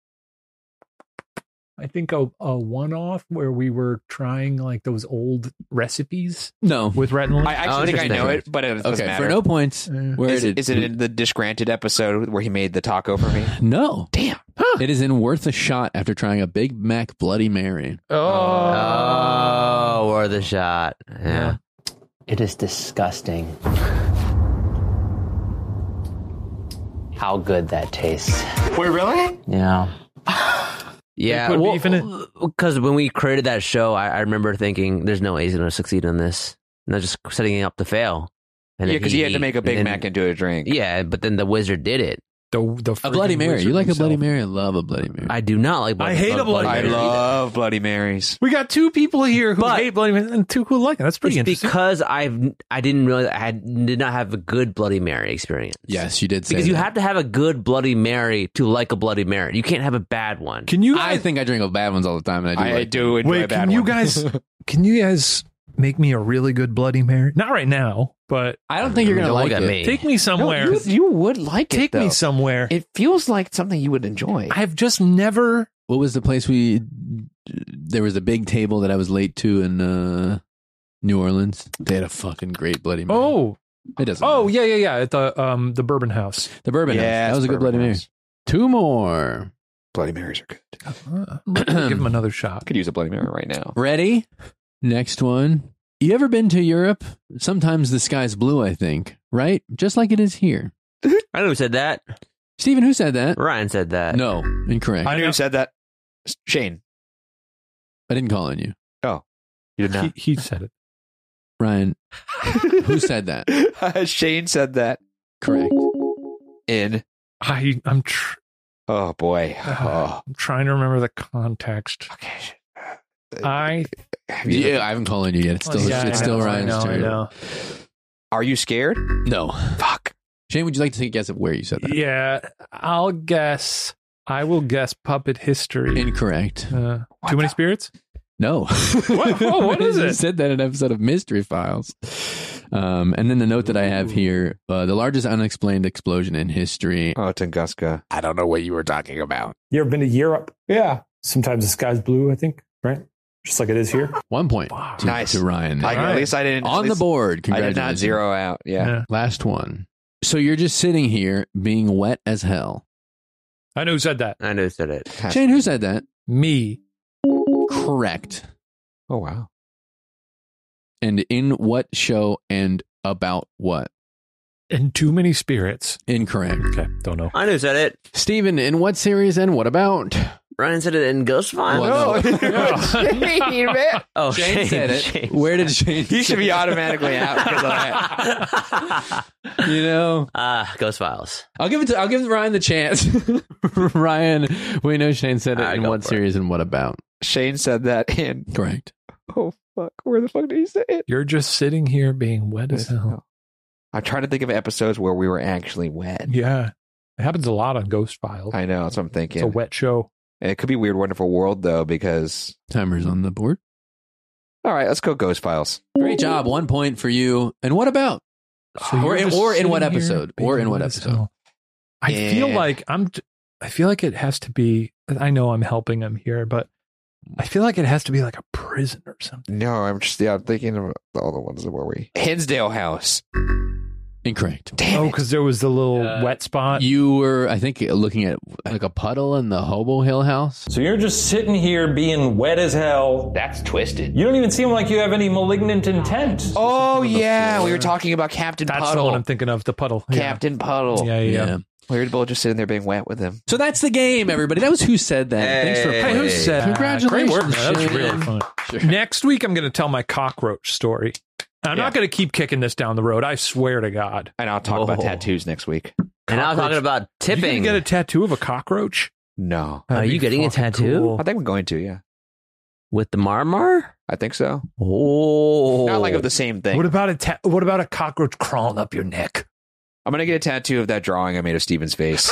I think a one-off where we were trying like those old recipes No. with Rhett and Link. I actually think I know interesting. it, but it doesn't Okay, matter. for no points. Where Is it in the Disgranted episode where he made the taco for me? No. Damn. It is in Worth a Shot after trying a Big Mac Bloody Mary. Oh, or the shot. Yeah. It is disgusting how good that tastes. Wait, really? Yeah. Yeah. They put beef in it? Because when we created that show, I remember thinking there's no way he's going to succeed on this. And they're just setting it up to fail. And Yeah, then because he had to make a Big and Mac into a drink. Yeah, but then the wizard did it. The A Bloody freaking Mary. wizard You like himself. a Bloody Mary? I love a Bloody Mary. I do not like. I hate a Bloody I Mary. love Bloody Marys. We got 2 people here who But- hate Bloody Mary and 2 who like it. That's pretty It's interesting. because I didn't realize did not have a good Bloody Mary experience. Yes, you did say Because you that. have to have a good Bloody Mary to like a Bloody Mary. You can't have a bad one. Can you? I think I drink bad ones all the time, and I do. I like do enjoy a Wait, bad can you one. guys? Can you guys make me a really good Bloody Mary? Not right now, but I don't think you're gonna Don't like look at it. me. take me somewhere. You would like it, Take me though. somewhere. It feels like something you would enjoy. I've just never. What was the place there was a big table that I was late to in New Orleans. They had a fucking great Bloody Mary. Oh, It doesn't. oh matter. yeah. At the Bourbon House. The Bourbon House. Yeah, That was a good Bloody Bourbon Mary. House. 2 more. Bloody Marys are good. Give him another shot. Could use a Bloody Mary right now. Ready? Next one. You ever been to Europe? Sometimes the sky's blue, I think. Right? Just like it is here. I know who said that. Steven, who said that? Ryan said that. No, incorrect. I knew who said that. Shane. I didn't call on you. You did not. He said it. Ryan, who said that? Shane said that Correct. in. I'm Oh boy. Oh. trying to remember the context. Okay. I Have you- Yeah, I haven't called on you yet. It's still, Yeah, it's I still know, Ryan's I turn. know. Are you scared? No. Fuck. Shane, would you like to take a guess at where you said that? Yeah, I'll guess. I will guess puppet history. Incorrect. Too many spirits? No. What? Oh, what is You it? said that in an episode of Mystery Files. And then the note that I have here, the largest unexplained explosion in history. Oh, Tunguska. I don't know what you were talking about. You ever been to Europe? Yeah. Sometimes the sky's blue, I think, right? Just like it is here. 1 point Wow. to, Nice. to Ryan. At least I didn't. On at the least board. I did Congratulations. not zero out. Yeah. Last one. So you're just sitting here being wet as hell. I know who said that. I know who said it. Shane, who said that? Me. Correct. Oh, wow. And in what show and about what? And too many spirits. Incorrect. Okay, don't know. I know who said it. Steven, in what series and what about? Ryan said it in Ghost Files. Well, no. Shane, man. Oh, Shane said it. Shane. Where did Shane? He should be automatically out because of that. You know, Ghost Files. I'll give Ryan the chance. Ryan, we know Shane said it All right, in go what for series and what about? Shane said that in. Correct. Oh, fuck. Where the fuck did he say it? You're just sitting here being wet as hell. I'm trying to think of episodes where we were actually wet. Yeah. It happens a lot on Ghost Files. I know. That's what I'm thinking. It's a wet show. It could be Weird Wonderful World, though, because. Timer's on the board. All right, let's go Ghost Files. Great job. 1 point for you. And what about? So Or you're in- just or in what sitting here episode? being Or in what wet as episode? hell. I feel like I feel like it has to be. I know I'm helping him here, but I feel like it has to be like a prison or something. No, I'm thinking of all the ones that were we. Hinsdale House. Incorrect. Damn it. Because there was the little wet spot. You were, I think, looking at like a puddle in the Hobo Hill house. So you're just sitting here being wet as hell. That's twisted. You don't even seem like you have any malignant intent. Oh, yeah. We were talking about Captain That's Puddle. the one I'm thinking of. The puddle. Yeah. Captain Puddle. Yeah. Weird Bull just sitting there being wet with him. So that's the game, everybody. That was Who Said That. Thanks for Hey, playing. Who said that? Congratulations, Great work, man. That was Shane. really fun. Next week, I'm going to tell my cockroach story. I'm not going to keep kicking this down the road. I swear to God. And I'll talk about tattoos next week. And I was talking about You tipping. gonna get a tattoo of a cockroach? No. Are That'd you be getting a fucking tattoo? cool. I think we're going to, yeah. With the Marmar? I think so. Oh. Not like of the same thing. What about what about a cockroach crawling up your neck? I'm going to get a tattoo of that drawing I made of Steven's face.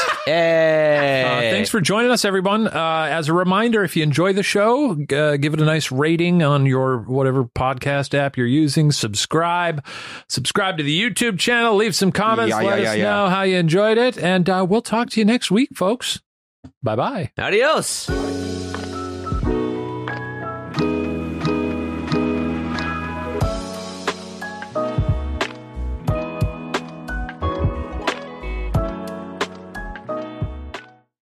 Hey. Thanks for joining us, everyone. As a reminder, if you enjoy the show, give it a nice rating on your whatever podcast app you're using. Subscribe to the YouTube channel. Leave some comments. Let us know how you enjoyed it. And we'll talk to you next week, folks. Bye-bye. Adios.